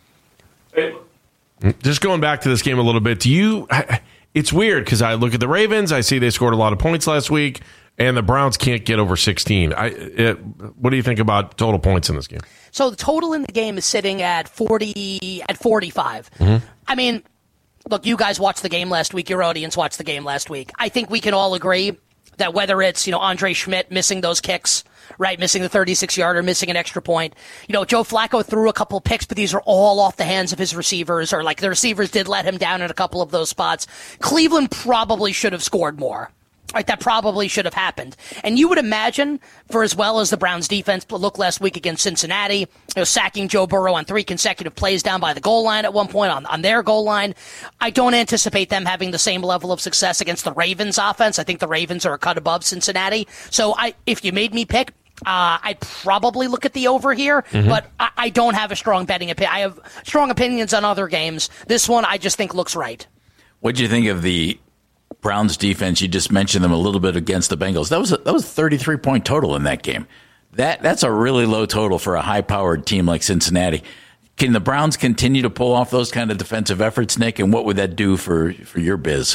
Just going back to this game a little bit, do you... It's weird because I look at the Ravens, I see they scored a lot of points last week, and the Browns can't get over sixteen. I, it, what do you think about total points in this game? So the total in the game is sitting at forty, at forty-five. Mm-hmm. I mean, look, you guys watched the game last week. Your audience watched the game last week. I think we can all agree that whether it's, you know, Andre Schmidt missing those kicks, right, missing the thirty-six yarder, missing an extra point. You know, Joe Flacco threw a couple picks, but these are all off the hands of his receivers, or like the receivers did let him down in a couple of those spots. Cleveland probably should have scored more. Right, that probably should have happened. And you would imagine, for as well as the Browns defense looked last week against Cincinnati, you know, sacking Joe Burrow on three consecutive plays down by the goal line at one point, on, on their goal line, I don't anticipate them having the same level of success against the Ravens offense. I think the Ravens are a cut above Cincinnati. So I, if you made me pick, Uh, I'd probably look at the over here, mm-hmm. but I, I don't have a strong betting opinion. I have strong opinions on other games. This one I just think looks right. What do you think of the Browns defense? You just mentioned them a little bit against the Bengals. That was a, that was a thirty-three point total in that game. That that's a really low total for a high-powered team like Cincinnati. Can the Browns continue to pull off those kind of defensive efforts, Nick? And what would that do for, for your biz?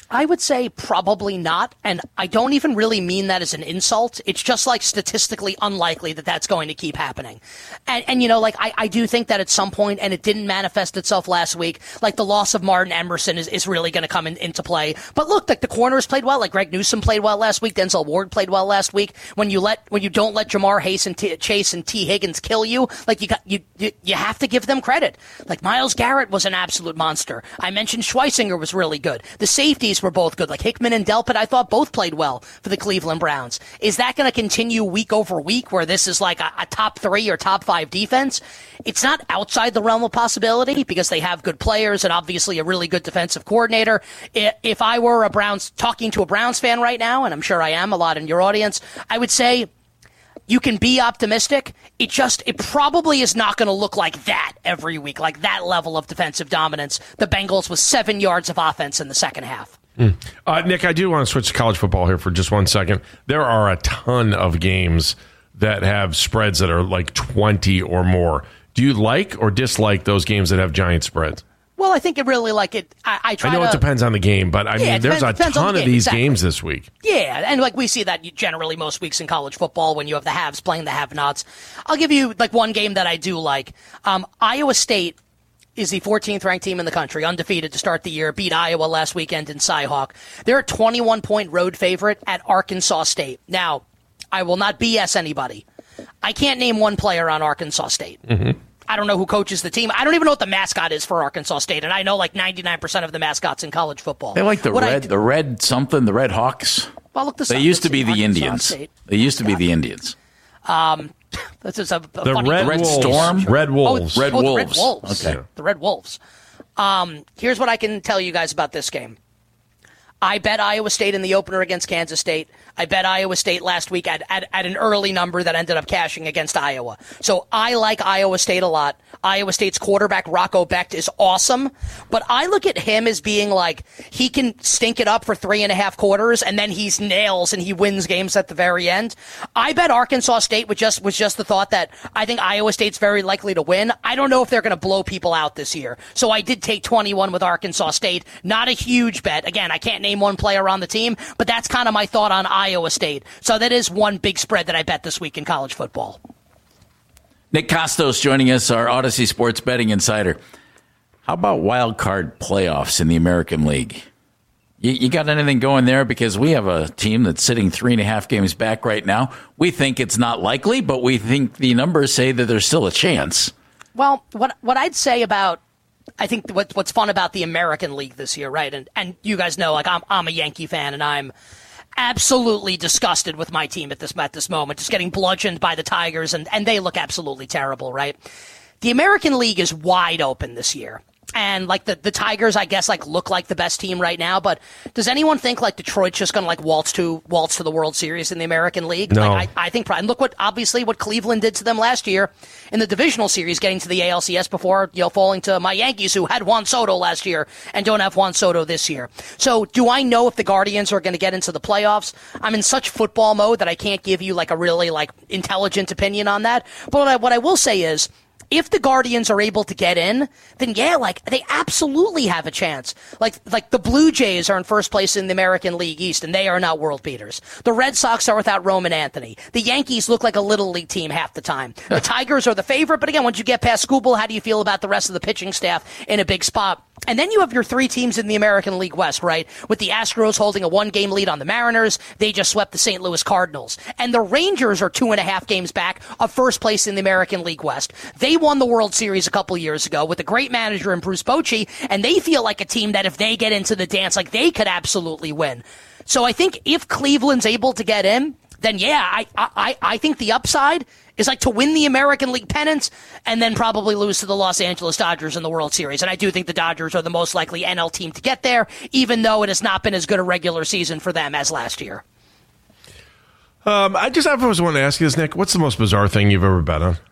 I would say probably not, and I don't even really mean that as an insult. It's just like statistically unlikely that that's going to keep happening. And, and you know, like I, I do think that at some point, and it didn't manifest itself last week, like the loss of Martin Emerson is, is really going to come in, into play. But look, like the corners played well, like Greg Newsome played well last week, Denzel Ward played well last week. When you let, when you don't let Jamar Hayes and T, Chase and T Higgins kill you, like you got, you, you, you have to give them credit. Like Myles Garrett was an absolute monster. I mentioned Schweisinger was really good. The safeties were both good. Like Hickman and Delpit, I thought both played well for the Cleveland Browns. Is that going to continue week over week where this is like a, a top three or top five defense? It's not outside the realm of possibility because they have good players and obviously a really good defensive coordinator. If I were a Browns, talking to a Browns fan right now, and I'm sure I am a lot in your audience, I would say you can be optimistic. It just, it probably is not going to look like that every week, like that level of defensive dominance. The Bengals with seven yards of offense in the second half. Mm. Uh, Nick, I do want to switch to college football here for just one second. There are a ton of games that have spreads that are like twenty or more. Do you like or dislike those games that have giant spreads? Well, I think it really like it. I, I try I know to, it depends on the game, but I Yeah, mean, it there's depends- a depends on ton the of game, these exactly. games this week. Yeah, and like we see that generally most weeks in college football when you have the haves playing the have-nots. I'll give you like one game that I do like. Um, Iowa State is the fourteenth ranked team in the country, undefeated to start the year, beat Iowa last weekend in Cy-Hawk. They're a twenty-one point road favorite at Arkansas State. Now, I will not B S anybody. I can't name one player on Arkansas State. Mm-hmm. I don't know who coaches the team. I don't even know what the mascot is for Arkansas State, and I know like ninety-nine percent of the mascots in college football. They like the What I red, do- the red something, the Red Hawks. Well, look this They up. used to Let's be see. the Arkansas Indians. State. They used to be the Indians. Um, this is a, a The funny Red Red Wolves. Storm? Red Wolves. Oh, Red oh, the Wolves. Red Wolves. Okay. The Red Wolves. Um, here's what I can tell you guys about this game. I bet Iowa State in the opener against Kansas State. I bet Iowa State last week at, at, at an early number that ended up cashing against Iowa. So I like Iowa State a lot. Iowa State's quarterback, Rocco Becht, is awesome. But I look at him as being like, he can stink it up for three and a half quarters, and then he's nails and he wins games at the very end. I bet Arkansas State with just, was just the thought that I think Iowa State's very likely to win. I don't know if they're going to blow people out this year. So I did take twenty-one with Arkansas State. Not a huge bet. Again, I can't name one player on the team, but that's kind of my thought on Iowa State. So that is one big spread that I bet this week in college football. Nick Costos joining us, our Odyssey Sports Betting Insider. How about wild card playoffs in the American League? You, you got anything going there? Because we have a team that's sitting three and a half games back right now. We think it's not likely, but we think the numbers say that there's still a chance. Well, what what I'd say about, I think what, what's fun about the American League this year, right? And and you guys know, like I'm I'm a Yankee fan, and I'm absolutely disgusted with my team at this at this moment, just getting bludgeoned by the Tigers, and, and they look absolutely terrible, right? The American League is wide open this year. And like the, the Tigers, I guess, like look like the best team right now. But does anyone think like Detroit's just going to like waltz to waltz to the World Series in the American League? No. Like, I, I think. And look what obviously what Cleveland did to them last year in the divisional series, getting to the A L C S before you know falling to my Yankees, who had Juan Soto last year and don't have Juan Soto this year. So do I know if the Guardians are going to get into the playoffs? I'm in such football mode that I can't give you like a really like intelligent opinion on that. But what I, what I will say is, if the Guardians are able to get in, then yeah, like they absolutely have a chance. Like like the Blue Jays are in first place in the American League East, and they are not world beaters. The Red Sox are without Roman Anthony. The Yankees look like a little league team half the time. The Tigers are the favorite, but again, once you get past Skubal, how do you feel about the rest of the pitching staff in a big spot? And then you have your three teams in the American League West, right? With the Astros holding a one-game lead on the Mariners. They just swept the Saint Louis Cardinals. And the Rangers are two and a half games back of first place in the American League West. They won the World Series a couple years ago with a great manager in Bruce Bochy, and they feel like a team that if they get into the dance, like they could absolutely win. So I think if Cleveland's able to get in, then yeah, I I, I think the upside is like to win the American League pennant and then probably lose to the Los Angeles Dodgers in the World Series. And I do think the Dodgers are the most likely N L team to get there, even though it has not been as good a regular season for them as last year. Um, I just I've always wanted to ask you this, Nick. What's the most bizarre thing you've ever bet on?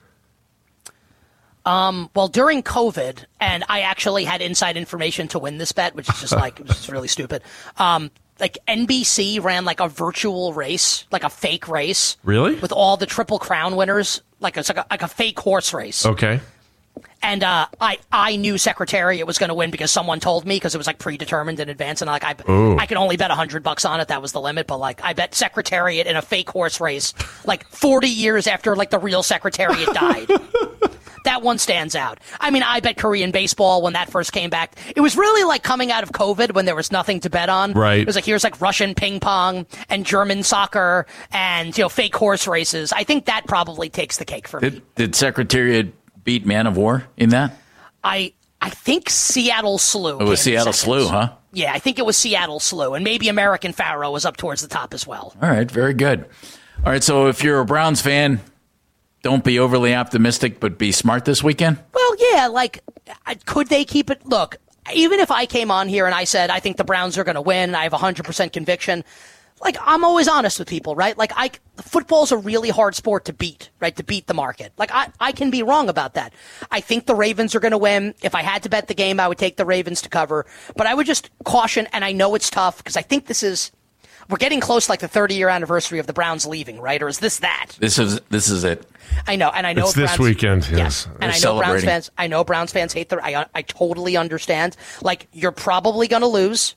Um, well, during COVID, and I actually had inside information to win this bet, which is just like, which is really stupid. Um, like N B C ran like a virtual race, like a fake race. Really? With all the Triple Crown winners, like it's like a, like a fake horse race. Okay. And uh, I I knew Secretariat was going to win because someone told me, because it was like predetermined in advance, and like I Ooh. I could only bet a hundred bucks on it. That was the limit. But like I bet Secretariat in a fake horse race, like forty years after like the real Secretariat died. That one stands out. I mean, I bet Korean baseball when that first came back. It was really like coming out of COVID when there was nothing to bet on. Right. It was like, here's like Russian ping pong and German soccer and, you know, fake horse races. I think that probably takes the cake for me. Did, did Secretariat beat Man of War in that? I I think Seattle Slew. It was Seattle Slew, huh? Yeah, I think it was Seattle Slew. And maybe American Pharaoh was up towards the top as well. All right, very good. All right, so if you're a Browns fan, don't be overly optimistic, but be smart this weekend? Well, yeah, like, could they keep it? Look, even if I came on here and I said, I think the Browns are going to win, and I have one hundred percent conviction, like, I'm always honest with people, right? Like, I, football's a really hard sport to beat, right? To beat the market. Like, I, I can be wrong about that. I think the Ravens are going to win. If I had to bet the game, I would take the Ravens to cover. But I would just caution, and I know it's tough, because I think this is, we're getting close, like the thirty-year anniversary of the Browns leaving, right? Or is this that? This is this is it. I know, and I know it's this Browns, weekend. Yes, yes. and I know Browns fans. I know Browns fans hate the. I I totally understand. Like, you're probably going to lose.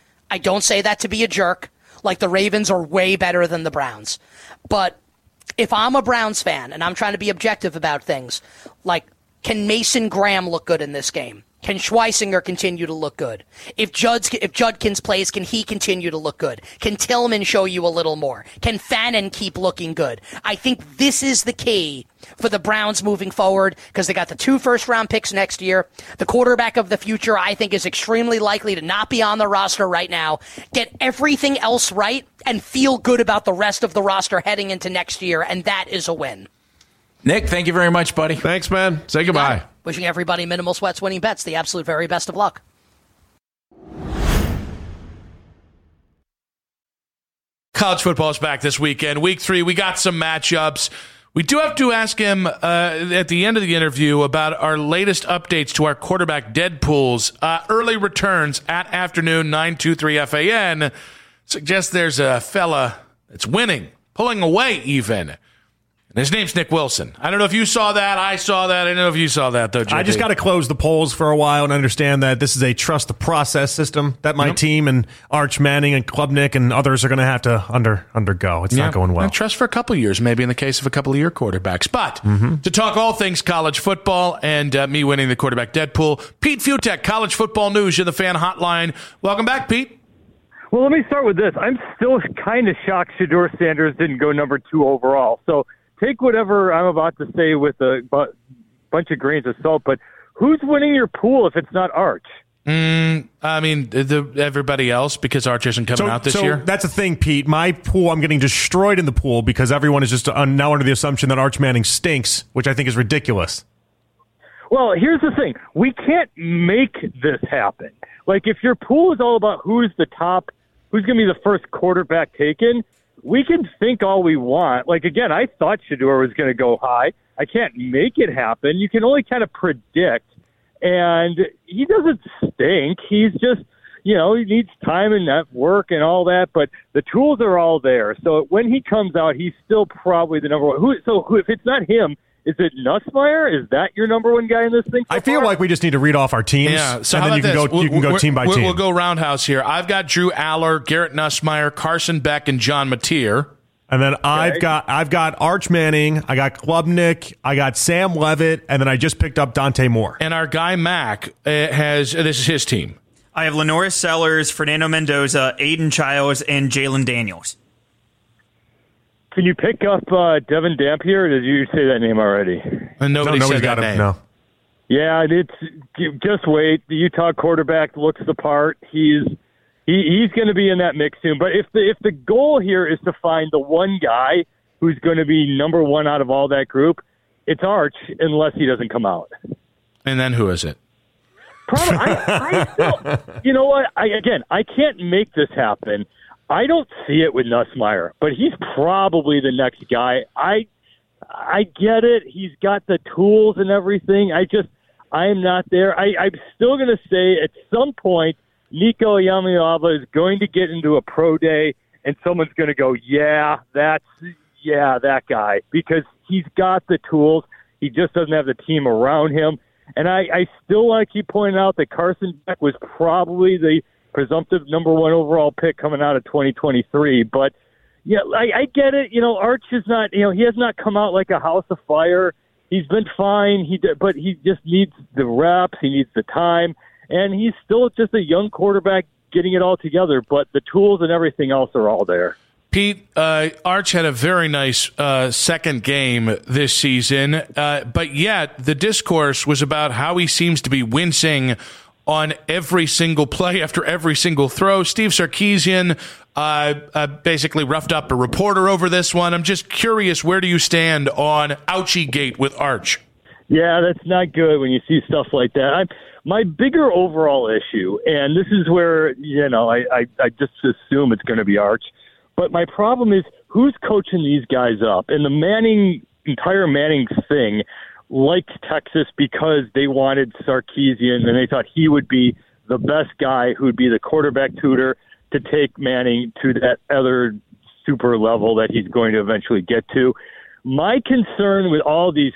I don't say that to be a jerk. Like, the Ravens are way better than the Browns, but if I'm a Browns fan and I'm trying to be objective about things, like, can Mason Graham look good in this game? Can Schweisinger continue to look good? If Jud's, if Judkins plays, can he continue to look good? Can Tillman show you a little more? Can Fannin keep looking good? I think this is the key for the Browns moving forward, because they got the two first-round picks next year. The quarterback of the future, I think, is extremely likely to not be on the roster right now. Get everything else right and feel good about the rest of the roster heading into next year, and that is a win. Nick, thank you very much, buddy. Thanks, man. Say goodbye. Wishing everybody minimal sweats winning bets the absolute very best of luck. College football is back this weekend. Week three, we got some matchups. We do have to ask him uh, at the end of the interview about our latest updates to our quarterback Deadpools. Uh, early returns at afternoon, nine two three F A N, suggests there's a fella that's winning, pulling away even. His name's Nick Wilson. I don't know if you saw that. I saw that. I don't know if you saw that, though, J P. I just got to close the polls for a while and understand that this is a trust the process system that my yep. team and Arch Manning and Klubnik and others are going to have to under undergo. It's yeah. not going well. And trust for a couple of years, maybe in the case of a couple of your quarterbacks. But mm-hmm. to talk all things college football and uh, me winning the quarterback Deadpool, Pete Fiutak, College Football News, you're the fan hotline. Welcome back, Pete. Well, let me start with this. I'm still kind of shocked Shedeur Sanders didn't go number two overall. So take whatever I'm about to say with a bu- bunch of grains of salt, but who's winning your pool if it's not Arch? Mm, I mean, the, everybody else, because Arch isn't coming so, out this so year. That's the thing, Pete. My pool, I'm getting destroyed in the pool because everyone is just uh, now under the assumption that Arch Manning stinks, which I think is ridiculous. Well, here's the thing. We can't make this happen. Like, if your pool is all about who's the top, who's going to be the first quarterback taken, we can think all we want. Like, again, I thought Shedeur was going to go high. I can't make it happen. You can only kind of predict. And he doesn't stink. He's just, you know, he needs time and that work and all that. But the tools are all there. So when he comes out, he's still probably the number one. Who? So who, if it's not him, is it Nussmeier? Is that your number one guy in this thing? So I feel far? like we just need to read off our teams. Yeah, so and how then you about can this? go. You can go we're, team by we're, team. We'll go roundhouse here. I've got Drew Aller, Garrett Nussmeier, Carson Beck, and John Mateer. And then I've okay. got I've got Arch Manning, I got Klubnik, I got Sam Levitt, and then I just picked up Dante Moore. And our guy Mac uh, has uh, this is his team. I have Lenoris Sellers, Fernando Mendoza, Aiden Childs, and Jalen Daniels. Can you pick up uh, Devin Dampier, or did you say that name already? And nobody no, said got that him, name. No. Yeah, it's just wait. The Utah quarterback looks the part. He's he, he's going to be in that mix soon. But if the if the goal here is to find the one guy who's going to be number one out of all that group, it's Arch, unless he doesn't come out. And then who is it? Probably. I, I still, you know what? I again, I can't make this happen. I don't see it with Nussmeier, but he's probably the next guy. I I get it. He's got the tools and everything. I just I am not there. I, I'm still going to say at some point Nico Yamiyava is going to get into a pro day and someone's going to go, yeah, that's yeah, that guy, because he's got the tools. He just doesn't have the team around him. And I, I still want to keep pointing out that Carson Beck was probably the presumptive number one overall pick coming out of twenty twenty-three. But, yeah, I, I get it. You know, Arch is not, you know, he has not come out like a house of fire. He's been fine, He did, but he just needs the reps. He needs the time. And he's still just a young quarterback getting it all together. But the tools and everything else are all there. Pete, uh, Arch had a very nice uh, second game this season, uh, but yet the discourse was about how he seems to be wincing on every single play after every single throw. Steve Sarkisian uh, uh, basically roughed up a reporter over this one. I'm just curious, where do you stand on Ouchie Gate with Arch? Yeah, that's not good when you see stuff like that. I, my bigger overall issue, and this is where, you know, I, I, I just assume it's going to be Arch, but my problem is who's coaching these guys up? And the Manning, entire Manning thing, liked Texas because they wanted Sarkisian and they thought he would be the best guy who would be the quarterback tutor to take Manning to that other super level that he's going to eventually get to. My concern with all these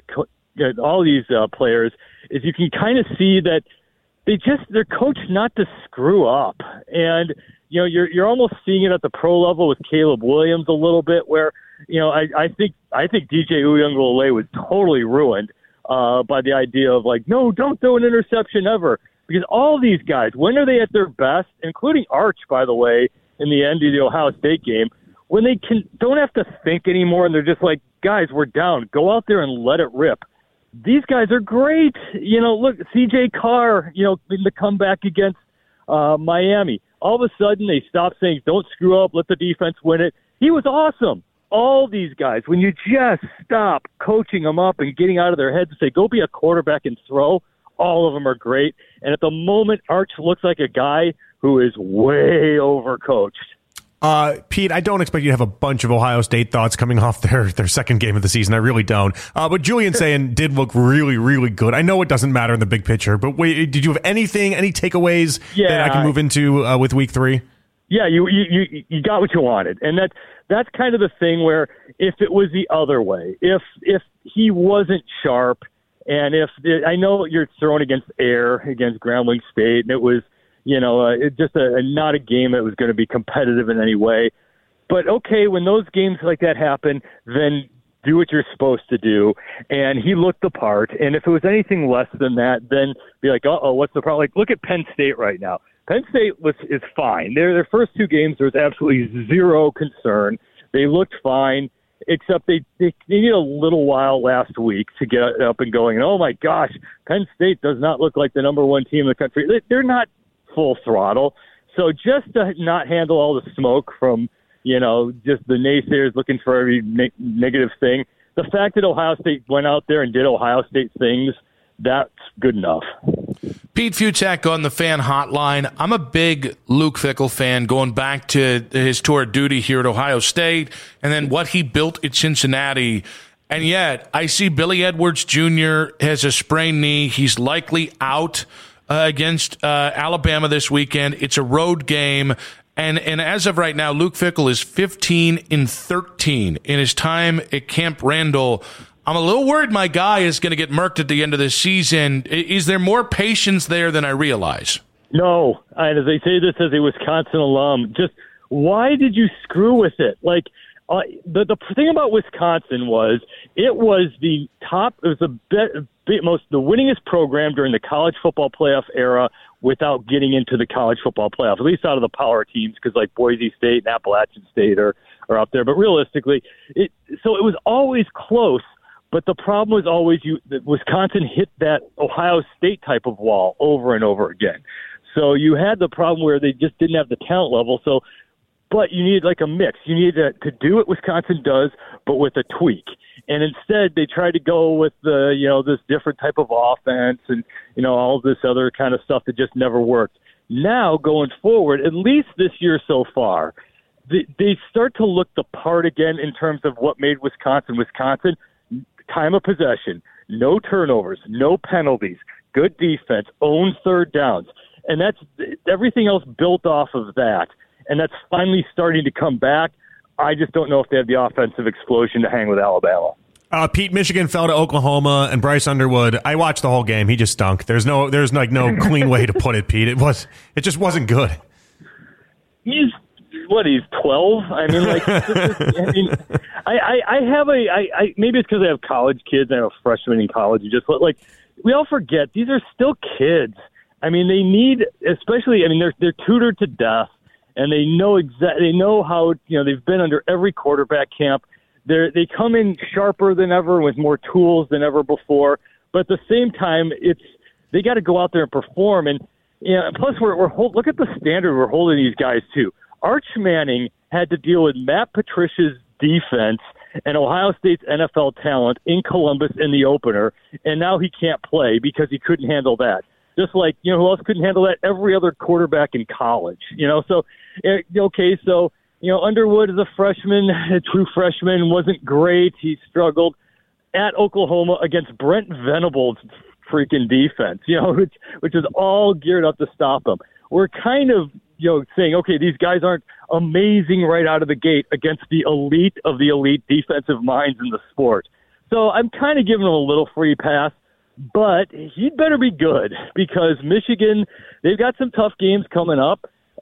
all these uh, players is you can kind of see that they just they're coached not to screw up. And you know, you're you're almost seeing it at the pro level with Caleb Williams a little bit, where you know I, I think I think D J Uiagalelei was totally ruined uh, by the idea of like, no, don't throw an interception ever, because all these guys, when are they at their best, including Arch, by the way, in the end of the Ohio State game, when they can don't have to think anymore and they're just like, guys, we're down, go out there and let it rip. These guys are great. You know, look, C J Carr, you know, in the comeback against uh, Miami. All of a sudden, they stopped saying, don't screw up, let the defense win it. He was awesome. All these guys, when you just stop coaching them up and getting out of their heads and say, go be a quarterback and throw, all of them are great. And at the moment, Arch looks like a guy who is way overcoached. Uh, Pete, I don't expect you to have a bunch of Ohio State thoughts coming off their, their second game of the season. I really don't. Uh, but Julian Sayin did look really, really good. I know it doesn't matter in the big picture, but wait, did you have anything, any takeaways yeah, that I can move into uh, with week three? Yeah, you, you you got what you wanted. And that that's kind of the thing where if it was the other way, if if he wasn't sharp, and if it, I know you're throwing against air against Grambling State, and it was, you know, uh, it just a, not a game that was going to be competitive in any way. But, okay, when those games like that happen, then do what you're supposed to do. And he looked the part. And if it was anything less than that, then be like, uh-oh, what's the problem? Like, look at Penn State right now. Penn State was is fine. Their, their first two games, there was absolutely zero concern. They looked fine, except they, they, they needed a little while last week to get up and going. And, oh, my gosh, Penn State does not look like the number one team in the country. They, they're not full throttle. So just to not handle all the smoke from, you know, just the naysayers looking for every ne- negative thing, the fact that Ohio State went out there and did Ohio State things, that's good enough. Pete Fiutak on the Fan Hotline. I'm a big Luke Fickell fan, going back to his tour of duty here at Ohio State and then what he built at Cincinnati. And yet I see Billy Edwards Junior has a sprained knee. He's likely out Uh, against uh, Alabama this weekend. It's a road game. And and as of right now, Luke Fickell is fifteen and thirteen in his time at Camp Randall. I'm a little worried my guy is going to get murked at the end of the season. Is there more patience there than I realize? No. And as I say this as a Wisconsin alum, just why did you screw with it? Like, uh, the, the thing about Wisconsin was it was the top, it was the best, most the winningest program during the college football playoff era without getting into the college football playoff, at least out of the power teams, because like Boise State and Appalachian State are, are up there. But realistically, it so it was always close. But the problem was always you that Wisconsin hit that Ohio State type of wall over and over again. So you had the problem where they just didn't have the talent level. So, but you needed like a mix. You needed to, to do what Wisconsin does, but with a tweak. And instead, they tried to go with the, you know, this different type of offense and, you know, all this other kind of stuff that just never worked. Now, going forward, at least this year so far, they, they start to look the part again in terms of what made Wisconsin Wisconsin. Time of possession, no turnovers, no penalties, good defense, own third downs. And that's everything else built off of that. And that's finally starting to come back. I just don't know if they have the offensive explosion to hang with Alabama. Uh, Pete, Michigan fell to Oklahoma, and Bryce Underwood. I watched the whole game. He just stunk. There's no, there's like no clean way to put it, Pete. It was, it just wasn't good. He's what? He's twelve. I mean, like, I mean, I, I, I have a, I, I maybe it's because I have college kids. I have a freshman in college. You just like, we all forget these are still kids. I mean, they need, especially. I mean, they're they're tutored to death, and they know exactly. They know how. You know, they've been under every quarterback camp. They they come in sharper than ever with more tools than ever before. But at the same time, it's they got to go out there and perform. And you know, plus, we're we're hold, look at the standard we're holding these guys to. Arch Manning had to deal with Matt Patricia's defense and Ohio State's N F L talent in Columbus in the opener, and now he can't play because he couldn't handle that. Just like, you know, who else couldn't handle that? Every other quarterback in college. You know, so okay, so. You know, Underwood is a freshman, a true freshman, wasn't great. He struggled at Oklahoma against Brent Venables' freaking defense, you know, which, which is all geared up to stop him. We're kind of, you know, saying, okay, these guys aren't amazing right out of the gate against the elite of the elite defensive minds in the sport. So I'm kind of giving him a little free pass, but he'd better be good because Michigan, they've got some tough games coming up.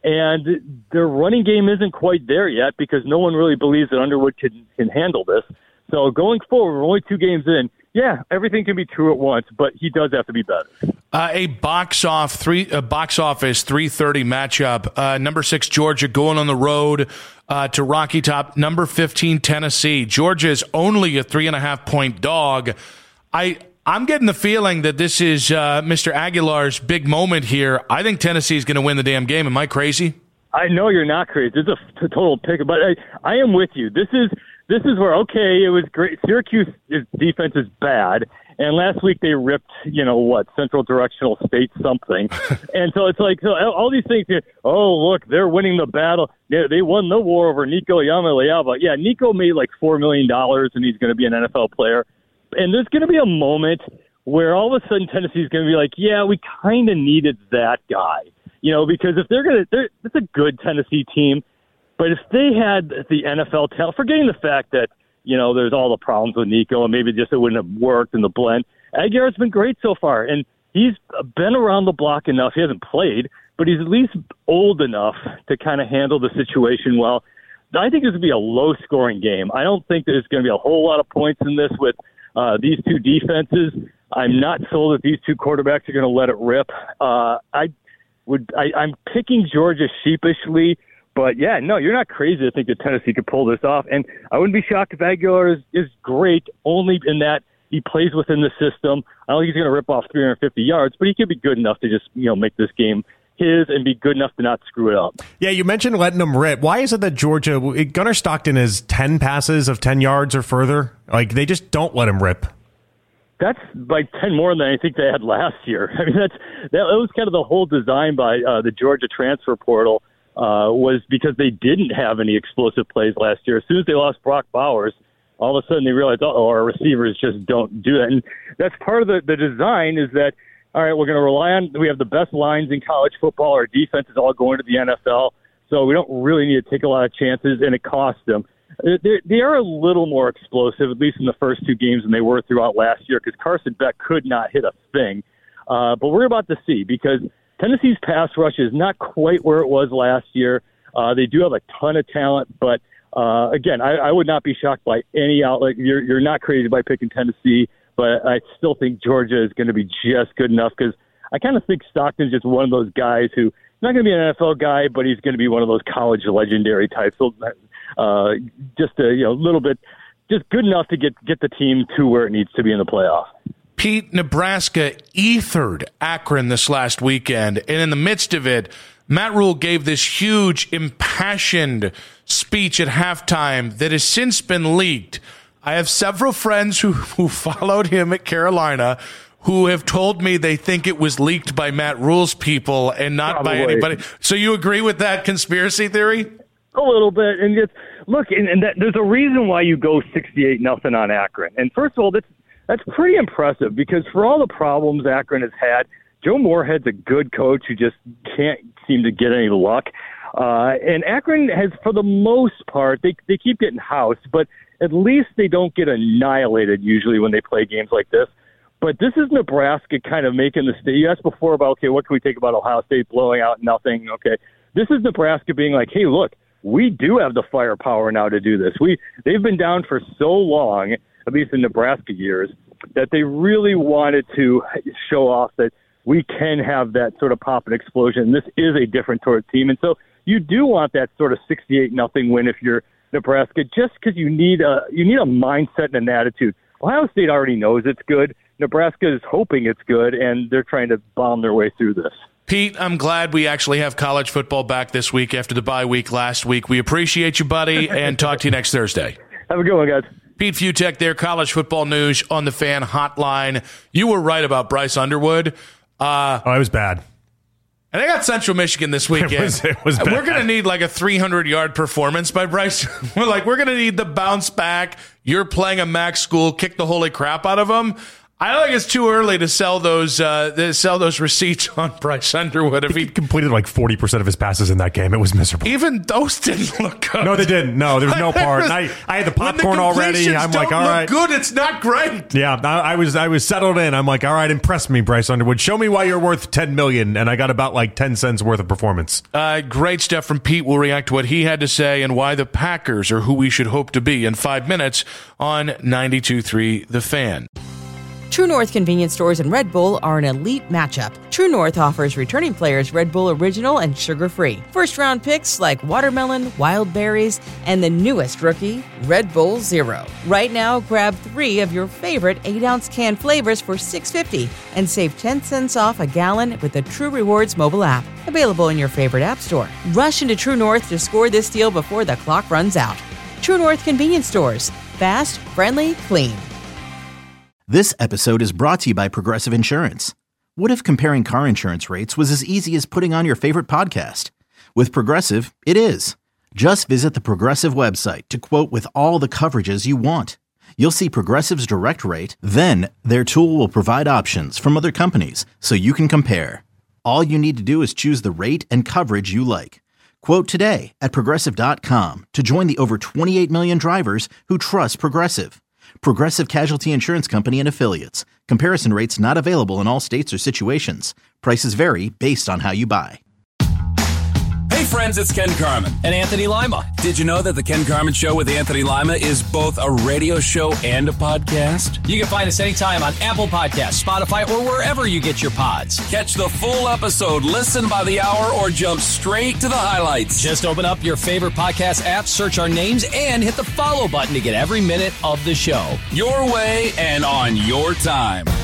And their running game isn't quite there yet because no one really believes that Underwood can, can handle this. So going forward, we're only two games in. Yeah, everything can be true at once, but he does have to be better. Uh, a box off three uh, box office three thirty matchup. Uh, number six Georgia going on the road uh, to Rocky Top. Number fifteen Tennessee. Georgia is only a three and a half point dog. I. I'm getting the feeling that this is uh, Mister Aguilar's big moment here. I think Tennessee is going to win the damn game. Am I crazy? I know you're not crazy. It's a t- total pick, but I, I am with you. This is this is where okay, it was great. Syracuse's defense is bad, and last week they ripped, you know what, Central Directional State something, and so it's like so all these things. Oh, look, they're winning the battle. They, they won the war over Nico Yamaleava. Yeah, Nico made like four million dollars, and he's going to be an N F L player. And there's going to be a moment where all of a sudden Tennessee's going to be like, yeah, we kind of needed that guy, you know, because if they're going to, it's a good Tennessee team, but if they had the N F L talent, forgetting the fact that, you know, there's all the problems with Nico and maybe just it wouldn't have worked in the blend, Aguilar's been great so far, and he's been around the block enough. He hasn't played, but he's at least old enough to kind of handle the situation well. I think this would be a low-scoring game. I don't think there's going to be a whole lot of points in this with Uh, these two defenses. I'm not sold that these two quarterbacks are going to let it rip. Uh, I would. I, I'm picking Georgia sheepishly, but yeah, no, you're not crazy to think that Tennessee could pull this off. And I wouldn't be shocked if Aguilar is, is great, only in that he plays within the system. I don't think he's going to rip off three hundred fifty yards, but he could be good enough to just you know make this game his and be good enough to not screw it up. Yeah, you mentioned letting them rip. Why is it that Georgia, Gunnar Stockton has ten passes of ten yards or further? Like, they just don't let him rip. That's like ten more than I think they had last year. I mean, that's that was kind of the whole design by uh, the Georgia transfer portal uh, was because they didn't have any explosive plays last year. As soon as they lost Brock Bowers, all of a sudden they realized, oh, our receivers just don't do that. And that's part of the, the design is that, all right, we're going to rely on, we have the best lines in college football. Our defense is all going to the N F L, so we don't really need to take a lot of chances, and it costs them. They're, they are a little more explosive, at least in the first two games, than they were throughout last year because Carson Beck could not hit a thing. Uh, but we're about to see because Tennessee's pass rush is not quite where it was last year. Uh, they do have a ton of talent, but uh, again, I, I would not be shocked by any outlet. You're, you're not crazy by picking Tennessee. But I still think Georgia is going to be just good enough because I kind of think Stockton's just one of those guys who not going to be an N F L guy, but he's going to be one of those college legendary types. So, uh, just a you know little bit, just good enough to get get the team to where it needs to be in the playoff. Pete, Nebraska ethered Akron this last weekend, and in the midst of it, Matt Rule gave this huge, impassioned speech at halftime that has since been leaked. I have several friends who, who followed him at Carolina who have told me they think it was leaked by Matt Rule's people and not Probably. by anybody. So you agree with that conspiracy theory? A little bit. And just look, and, and that, there's a reason why you go sixty-eight nothing on Akron. And first of all, that's, that's pretty impressive because for all the problems Akron has had, Joe Moorhead's a good coach who just can't seem to get any luck. Uh, and Akron has, for the most part, they they keep getting housed, but at least they don't get annihilated usually when they play games like this. But this is Nebraska kind of making the state. You asked before about, okay, what can we take about Ohio State blowing out nothing? Okay, this is Nebraska being like, hey, look, we do have the firepower now to do this. We They've been down for so long, at least in Nebraska years, that they really wanted to show off that we can have that sort of pop and explosion. This is a different sort of team. And so you do want that sort of sixty-eight nothing win if you're Nebraska, just because you need a you need a mindset and an attitude. Ohio State already knows it's good. Nebraska is hoping it's good, and they're trying to bomb their way through this. Pete, I'm glad we actually have college football back this week after the bye week last week. We appreciate you, buddy, and talk to you next Thursday. Have a good one, guys. Pete Futek there, college football news on the Fan Hotline. You were right about Bryce Underwood. Uh, oh, it was bad. And I got Central Michigan this weekend. It was, it was bad. We're going to need like a three hundred yard performance by Bryce. We're like, we're going to need the bounce back. You're playing a MAC school, kick the holy crap out of them. I don't think it's too early to sell those uh, to sell those receipts on Bryce Underwood. If he, he completed like forty percent of his passes in that game, it was miserable. Even those didn't look good. No, they didn't. No, there was no part. Was, I, I had the popcorn the already. I'm like, all right, good. It's not great. Yeah, I, I was I was settled in. I'm like, all right, impress me, Bryce Underwood. Show me why you're worth ten million, and I got about like ten cents worth of performance. Uh, great stuff from Pete. We'll react to what he had to say and why the Packers are who we should hope to be in five minutes on ninety-two point three The Fan. True North convenience stores and Red Bull are an elite matchup. True North offers returning players Red Bull Original and sugar-free. First-round picks like watermelon, wild berries, and the newest rookie, Red Bull Zero. Right now, grab three of your favorite eight ounce can flavors for six dollars and fifty cents and save ten cents off a gallon with the True Rewards mobile app. Available in your favorite app store. Rush into True North to score this deal before the clock runs out. True North convenience stores. Fast, friendly, clean. This episode is brought to you by Progressive Insurance. What if comparing car insurance rates was as easy as putting on your favorite podcast? With Progressive, it is. Just visit the Progressive website to quote with all the coverages you want. You'll see Progressive's direct rate, then their tool will provide options from other companies so you can compare. All you need to do is choose the rate and coverage you like. Quote today at Progressive dot com to join the over twenty-eight million drivers who trust Progressive. Progressive Casualty Insurance Company and Affiliates. Comparison rates not available in all states or situations. Prices vary based on how you buy. Hey friends, it's Ken Carman. And Anthony Lima. Did you know that the Ken Carman Show with Anthony Lima is both a radio show and a podcast? You can find us anytime on Apple Podcasts, Spotify, or wherever you get your pods. Catch the full episode, listen by the hour, or jump straight to the highlights. Just open up your favorite podcast app, search our names, and hit the follow button to get every minute of the show. Your way and on your time.